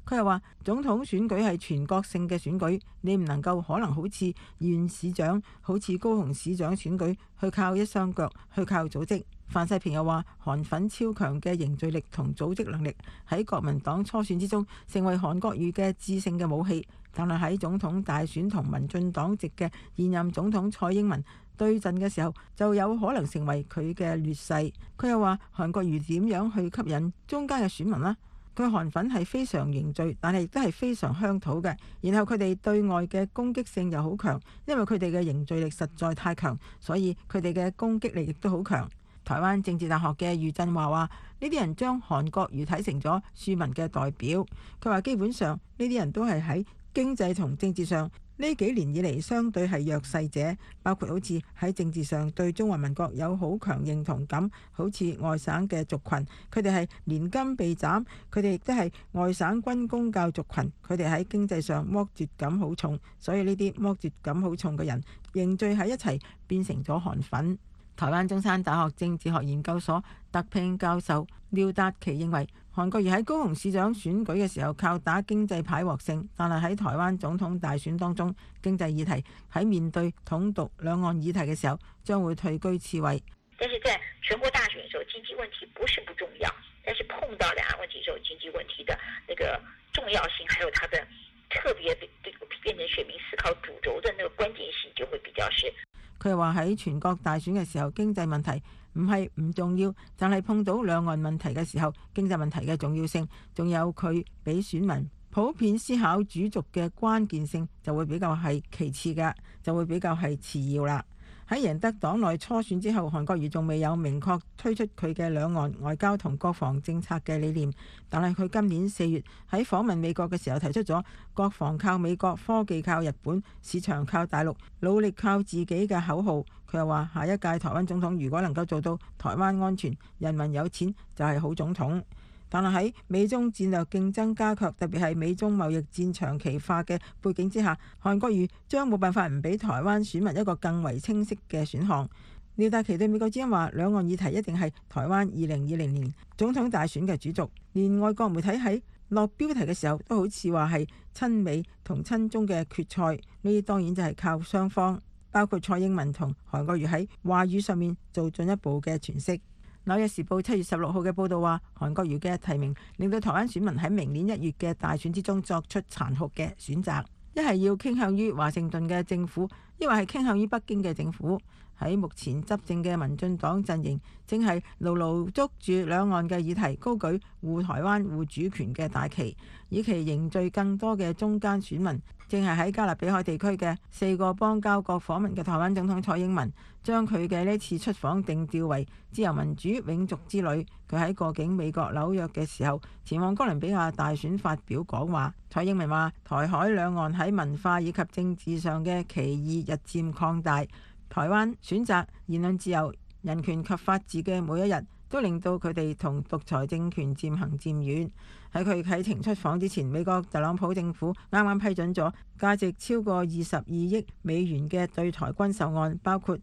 佢又話：總統選舉係全國性嘅選舉，你唔能夠可能好似縣市長、好似高雄市長選舉去靠一雙腳，去靠組織。范世平又話：韓粉超強嘅凝聚力同組織能力喺國民黨初選之中成為韓國瑜嘅致勝嘅武器，但係喺總統大選同民進黨籍嘅現任總統蔡英文對陣嘅時候，就有可能成為佢嘅劣勢。佢又話：韓國瑜點樣去吸引中間嘅選民呢？佢韓粉係非常凝聚，但係亦都係非常鄉土嘅。然後佢哋對外嘅攻擊性又好強，因為佢哋嘅凝聚力實在太強，所以佢哋嘅攻擊力亦都好強。台灣政治大學嘅余振華話：呢啲人將韓國瑜睇成咗庶民嘅代表。佢話基本上呢啲人都係喺經濟同政治上呢幾年以嚟相對係弱勢者，包括好似喺政治上對中華民國有好強認同感，好似外省嘅族群，佢哋係年金被斬，佢哋亦都係外省軍公教族群，佢哋喺經濟上剝奪感好重，所以呢啲剝奪感好重嘅人凝聚喺一齊，變成咗韓粉。台灣中山大學政治學研究所特聘教授廖達奇認為，韓國瑜喺高雄市長選舉嘅時候靠打經濟牌獲勝，但係喺台灣總統大選當中，經濟議題喺面對統獨兩岸議題嘅時候，將會退居次位。 但是在全國大選嘅時候，經濟問題不是不重要，但是碰到兩岸問題嘅時候，經濟問題的那個重要性，還有它的特別變成選民思考主軸的那個關鍵性，就會比較是。 佢又話喺全國大選嘅時候，經濟問題唔係唔重要，但係碰到兩岸問題嘅時候，經濟問題嘅重要性，仲有佢俾選民普遍思考主軸嘅關鍵性，就會比較係其次嘅，就會比較係次要啦。喺贏得黨內初選之後，韓國瑜仲未有明確推出佢嘅兩岸外交同國防政策嘅理念，但係佢今年4月喺訪問美國嘅時候提出咗國防靠美國、科技靠日本、市場靠大陸、努力靠自己嘅口號。佢又話下一屆台灣總統如果能夠做到台灣安全、人民有錢，就係好總統。但係喺美中戰略競爭加劇，特別係美中貿易戰長期化嘅背景之下，韓國瑜將冇辦法唔俾台灣選民一個更為清晰嘅選項。廖達奇對美國之音話：兩岸議題一定係台灣2020年總統大選嘅主軸，連外國媒體喺落標題嘅時候都好似話係親美同親中嘅決賽。呢啲當然就係靠雙方，包括蔡英文同韓國瑜喺話語上面做進一步嘅詮釋。紐約時報7月16號嘅報導話，韓國瑜嘅提名令到台灣選民喺明年1月嘅大選之中作出殘酷嘅選擇，一係要傾向於華盛頓嘅政府，抑或係傾向於北京嘅政府。喺目前執政嘅民進黨陣營正係牢牢捉住兩岸嘅議題，高舉護台灣、護主權嘅大旗，以期凝聚更多嘅中間選民。正係喺加勒比海地區嘅4個邦交國訪問嘅台灣總統蔡英文，將佢嘅呢次出訪定調為自由民主永續之旅。佢喺過境美國紐約嘅時候，前往哥倫比亞大選發表講話。蔡英文話：台海兩岸喺文化以及政治上嘅歧義日漸擴大，台灣選擇言論自由、人權及法治嘅每一日，都令到佢哋同獨裁政權漸行漸遠。喺佢啟程出訪之前，美國特朗普政府啱啱批准咗價值超過22億美元嘅對台軍售案，包括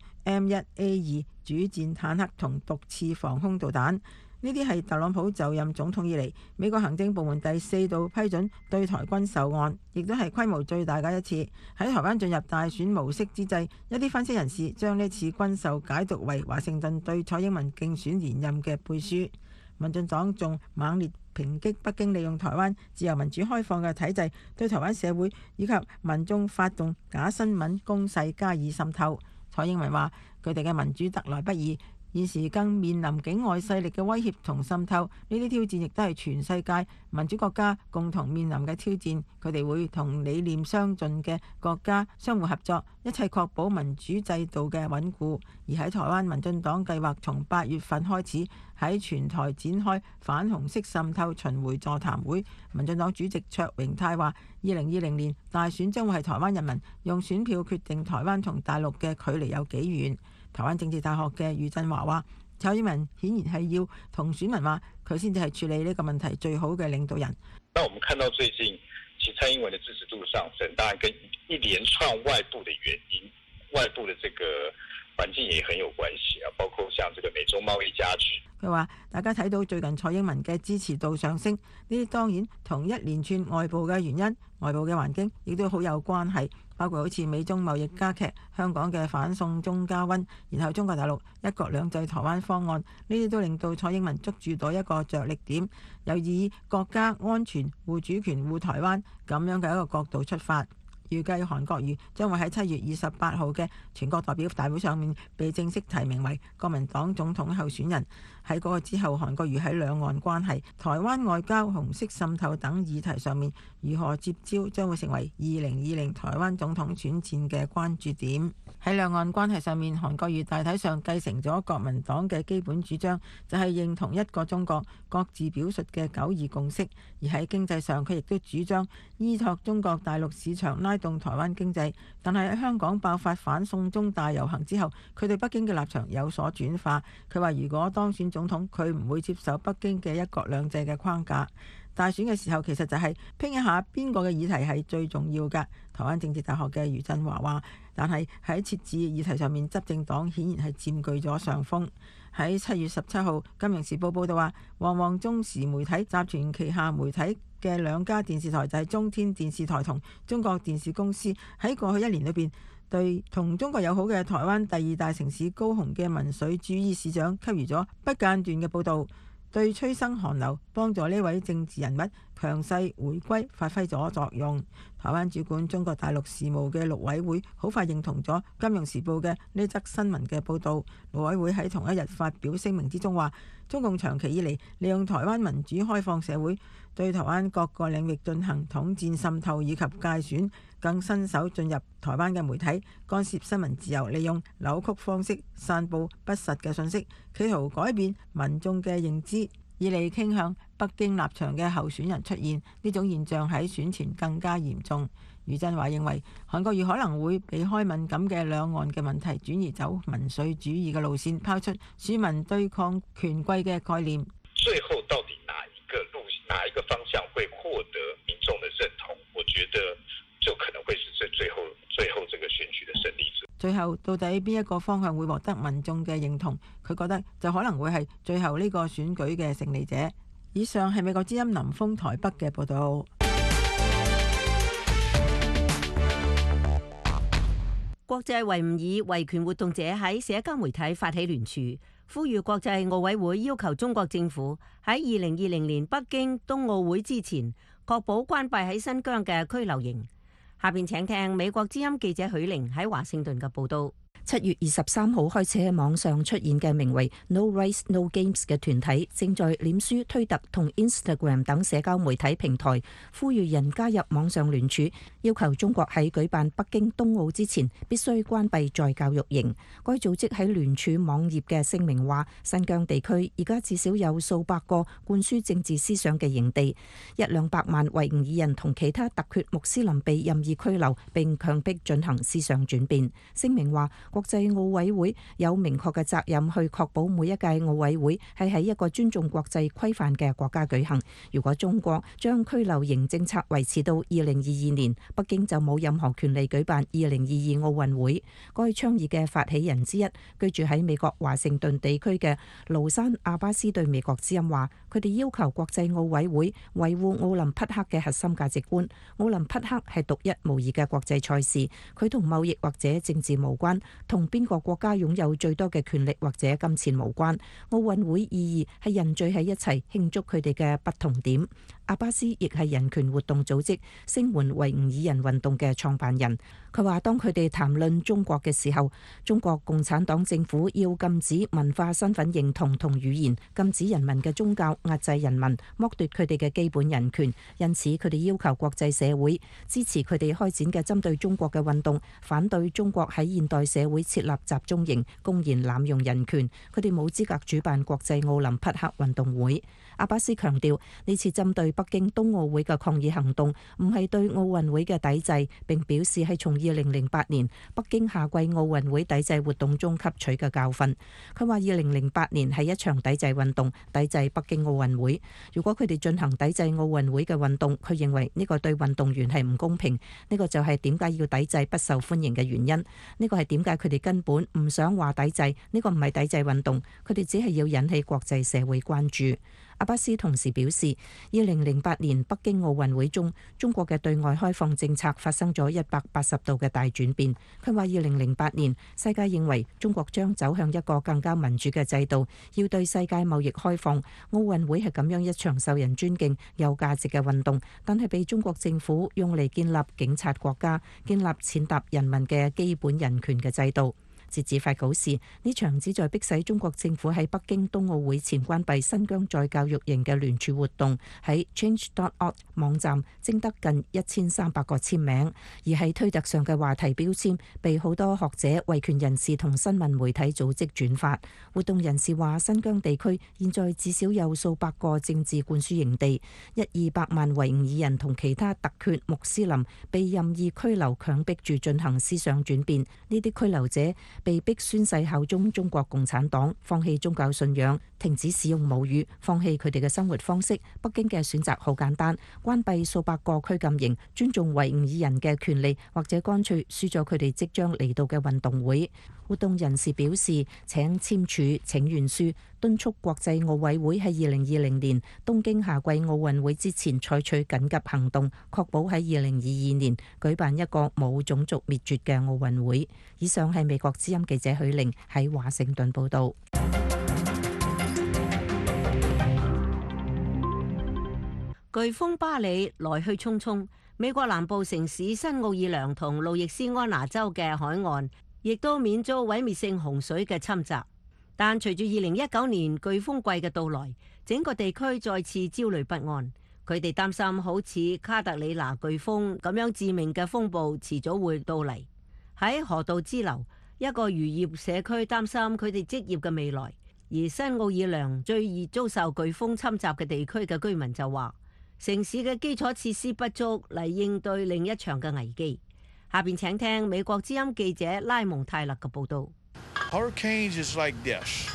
M1A2 主戰坦克同毒刺防空導彈。呢啲係特朗普就任總統以嚟美國行政部門第4度批准對台軍售案，亦都係規模最大嘅一次。喺台灣進入大選模式之際，一啲分析人士將呢次軍售解讀為華盛頓對蔡英文競選連任嘅背書。民進黨仲猛烈抨擊北京利用台灣自由民主開放嘅體制，對台灣社會以及民眾發動假新聞攻勢加以滲透。蔡英文話：佢哋嘅民主得來不易，現時更面臨境外勢力嘅威脅同滲透，呢啲挑戰亦都係全世界民主國家共同面臨嘅挑戰。佢哋會同理念相近嘅國家相互合作，一切確保民主制度嘅穩固。而喺台灣，民進黨計劃從8月份開始喺全台展開反紅色滲透巡迴座談會。民進黨主席卓榮泰話：2020年大選將會係台灣人民用選票決定台灣同大陸嘅距離有幾遠。台灣政治大學嘅余振華話：蔡英文顯然係要同選民話，佢先至係處理呢個問題最好嘅領導人。 那我們看到最近其實蔡英文的支持度上升，當然跟一連串外部的原因、外部的這個環境也很有關係啊，包括像這個美中貿易加劇。 佢話：大家睇到最近蔡英文嘅支持度上升，呢啲當然同一連串外部嘅原因、外部嘅環境亦都好有關係，包括好似美中貿易加劇、香港嘅反送中加溫，然後中國大陸一國兩制台灣方案，呢啲都令到蔡英文捉住到一個着力點，又以國家安全、護主權、護台灣咁樣嘅一個角度出發。預計韓國瑜將會喺7月28號嘅全國代表大會上面被正式提名為國民黨總統候選人。喺嗰個之後，韓國瑜喺兩岸關係、台灣外交、紅色滲透等議題上面如何接招，將會成為2020台灣總統選戰嘅關注點。喺兩岸關係上面，韓國瑜大體上繼承咗國民黨嘅基本主張，就係認同一個中國、各自表述嘅9·2共識。而喺經濟上，佢亦都主張依託中國大陸市場拉動台灣經濟。但係喺香港爆發反送中大遊行之後，佢對北京嘅立場有所轉化。佢話如果當選總統，佢唔會接受北京嘅一國兩制嘅框架。大選嘅時候，其實就係拼一下邊個嘅議題係最重要㗎。台灣政治大學嘅余振華話，但係喺設置議題上面，執政黨顯然係佔據咗上風。喺7月17號，《金融時報》報道話，旺旺中時媒體集團旗下媒體嘅2家電視台就係中天電視台同中國電視公司，喺過去1年裏邊對同中國友好嘅台灣第2大城市高雄嘅民粹主義市長給予咗不間斷嘅報導，對催生韓流、幫助呢位政治人物強勢回歸發揮咗作用。台灣主管中國大陸事務嘅陸委會好快認同咗《金融時報》嘅呢則新聞嘅報導。陸委會喺同一日發表聲明之中話，中共長期以嚟利用台灣民主開放社會，對台灣各個領域進行統戰滲透以及介選，更伸手進入台灣嘅媒體，干涉新聞自由，利用扭曲方式散佈不實嘅信息，企圖改變民眾嘅認知，以嚟傾向北京立場嘅候選人出現。呢種現象喺選前更加嚴重。余振華認為，韓國瑜可能會避開敏感嘅兩岸嘅問題，轉移走民粹主義嘅路線，拋出選民對抗權貴嘅概念。 最後到底哪一個方向會獲得民眾的認同？我覺得就可能會是最後這個選舉的勝利者。 最後到底邊一個方向會獲得民眾嘅認同？佢覺得就可能會係最後呢個選舉嘅勝利者。以上係美國之音林峰台北嘅報導。 國際維吾爾維權活動者喺社交媒體發起聯署，呼籲國際奧委會要求中國政府喺2020年北京冬奧會之前，確保關閉喺新疆嘅拘留營。下邊請聽美國之音記者許玲喺華盛頓嘅報導。 7月23號開始喺網上出現嘅名為 No Rights No Games 嘅團體，正在臉書、推特同 Instagram 等社交媒體平台呼籲人加入網上聯署，要求中國喺舉辦北京冬奧之前必須關閉在教育營。該組織喺聯署網頁嘅聲明話，新疆地區而家至少有數百個灌輸政治思想嘅營地，100-200萬維吾爾人同其他突厥穆斯林被任意拘留並強迫進行思想轉變。聲明話，國際奧委會有明確嘅責任去確保每一屆奧委會係喺一個尊重國際規範嘅國家舉行。如果中國將拘留營政策維持到2022年，北京就冇任何權利舉辦2022奧運會。該倡議嘅發起人之一，居住喺美國華盛頓地區嘅盧山阿巴斯對美國之音話，佢哋要求國際奧委會維護奧林匹克嘅核心價值觀。奧林匹克係獨一無二嘅國際賽事，佢同貿易或者政治無關，同邊個國家擁有最多嘅權力或者金錢無關。奧運會意義係人聚喺一齊慶祝佢哋嘅不同點。阿巴斯亦係人權活動組織聲援維吾爾人運動嘅創辦人。佢話當佢哋談論中國嘅時候，中國共產黨政府要禁止文化身份認同同語言，禁止人民嘅宗教，壓制人民，剝奪佢哋嘅基本人權。因此佢哋要求國際社會支持佢哋開展嘅針對中國嘅運動，反對中國喺現代社會設立集中營，公然濫用人權。佢哋冇資格主辦國際奧林匹克運動會。阿巴斯強調，呢次針對北京冬奧會嘅抗議行動，唔係對奧運會嘅抵制，並表示係從2008年北京夏季奧運會抵制活動中吸取嘅教訓。佢話2008年係一場抵制運動，抵制北京奧運會。如果佢哋進行抵制奧運會嘅運動，佢認為呢個對運動員係唔公平。呢個就係點解要抵制不受歡迎嘅原因。呢個係點解佢哋根本唔想話抵制。呢個唔係抵制運動，佢哋只係要引起國際社會關注。阿巴斯同時表示，2008年北京奧運會中，中國嘅對外開放政策發生咗180度嘅大轉變。佢話2008年世界認為中國將走向一個更加民主嘅制度，要對世界貿易開放。奧運會係咁樣一場受人尊敬、有價值嘅運動，但係被中國政府用嚟建立警察國家、建立踐踏人民嘅基本人權嘅制度。截至發稿時，呢場旨在迫使中國政府喺北京冬奧會前關閉新疆再教育營嘅聯署活動，喺 Change.org 網站徵得近1300個簽名，而喺推特上嘅話題標籤被好多學者、維權人士同新聞媒體組織轉發。活動人士話，新疆地區現在至少有數百個政治灌輸營地，100-200萬維吾爾人同其他突厥穆斯林被任意拘留，強迫住進行思想轉變。呢啲拘留者被逼宣誓效忠中國共產黨，放棄宗教信仰，停止使用母語，放棄佢哋嘅生活方式。北京嘅選擇好簡單，關閉數百個拘禁營，尊重維吾爾人嘅權利，或者乾脆輸咗佢哋即將嚟到嘅運動會。活動人士表示，請簽署請願書，敦促國際奧委會喺2020年東京夏季奧運會之前採取緊急行動，確保喺2022年舉辦一個冇種族滅絕嘅奧運會。以上係美國之音記者許玲喺華盛頓報道。 颶風巴里來去匆匆，美國南部城市新奧爾良同路易斯安那州嘅海岸亦都免遭毀滅性洪水嘅侵襲。但隨住2019年颶風季嘅到來，整個地區再次焦慮不安。佢哋擔心好似卡特里娜颶風咁樣致命嘅風暴遲早會到嚟。喺河道支流，一個漁業社區擔心佢哋職業嘅未來。而新奧爾良最易遭受颶風侵襲嘅地區嘅居民就話，城市嘅基礎設施不足嚟應對另一場嘅危機。下邊請聽美國之音記者拉蒙泰勒嘅報導。 Hurricanes is like this.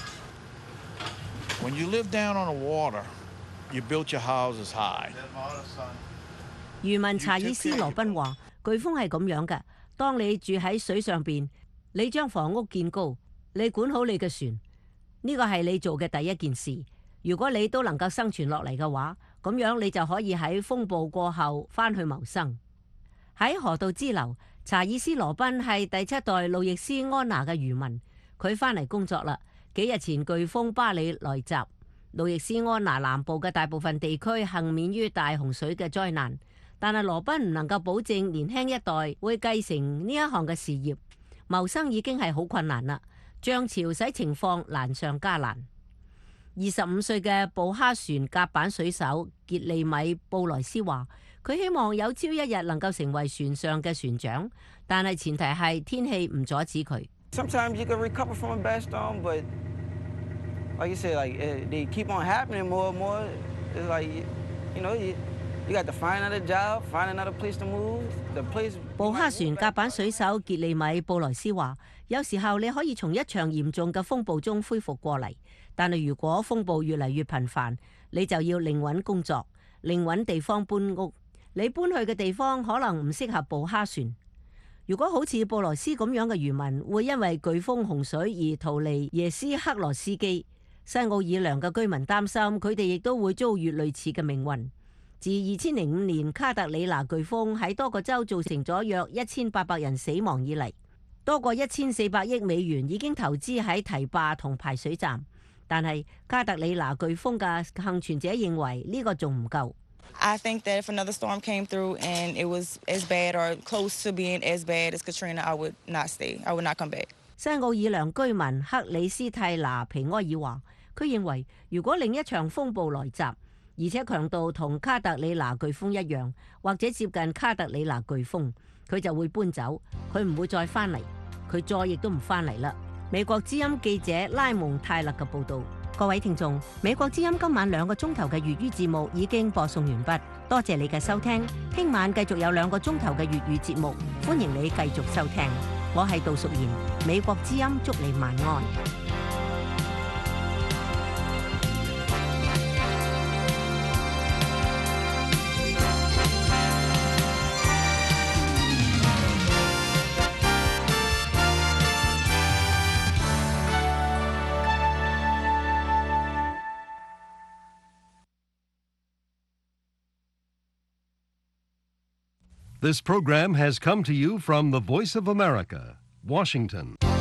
When you live down on the water, you built your houses high. 漁民查爾斯羅賓話：颶風係咁樣嘅，當你住喺水上邊，你將房屋建高，你管好你嘅船，呢個係你做嘅第一件事。如果你都能夠生存落嚟嘅話，咁樣你就可以喺風暴過後返去謀生。喺河道支流，查爾斯羅賓係第7代路易斯安那嘅漁民，佢返嚟工作啦。幾日前颶風巴里來襲，路易斯安那南部嘅大部分地區幸免於大洪水嘅災難，但係羅賓唔能夠保證年輕一代會繼承呢一項嘅事業，謀生已經係好困難啦。漲潮使情況難上加難。25歲嘅布哈船甲板水手傑利米布萊斯話：佢希望有朝一日能夠成為船上嘅船長，但係前提係天氣唔阻止佢。 Sometimes you can recover from a bad storm, but like you said, like they keep on happening more and more. It's like you know, you got to find another job, find another place to move. The place. 布哈船甲板水手傑利米布萊斯話：有時候你可以從一場嚴重嘅風暴中恢復過嚟，但係如果風暴越嚟越頻繁，你就要另揾工作，另揾地方搬屋。你搬去嘅地方可能唔適合布哈船。如果好似布萊斯咁樣嘅漁民會因為颶風洪水而逃離耶斯克羅斯基，新奧爾良嘅居民擔心佢哋亦都會遭遇類似嘅命運。自2005年卡特里娜颶風喺多個州造成咗約1800人死亡以嚟，多過1400億美元已經投資喺堤壩同排水站，但係卡特里娜颶風嘅幸存者認為呢個仲唔夠。 I think that if another storm came through and it was as bad or close to being as bad as Katrina, I would not stay. I would not come back. 新奧爾良居民克里斯蒂娜皮埃爾話：佢認為如果另一場風暴來襲，而且強度同卡特里娜颶風一樣，或者接近卡特里娜颶風，佢就會搬走，佢唔會再返嚟，佢再亦都唔返嚟啦。美國之音記者拉蒙泰勒嘅報導。 各位聽眾，美國之音今晚2個鐘頭嘅粵語節目已經播送完畢，多謝你嘅收聽。聽晚繼續有2個鐘頭嘅粵語節目，歡迎你繼續收聽。我係杜淑賢，美國之音祝你晚安。 This program has come to you from the Voice of America, Washington.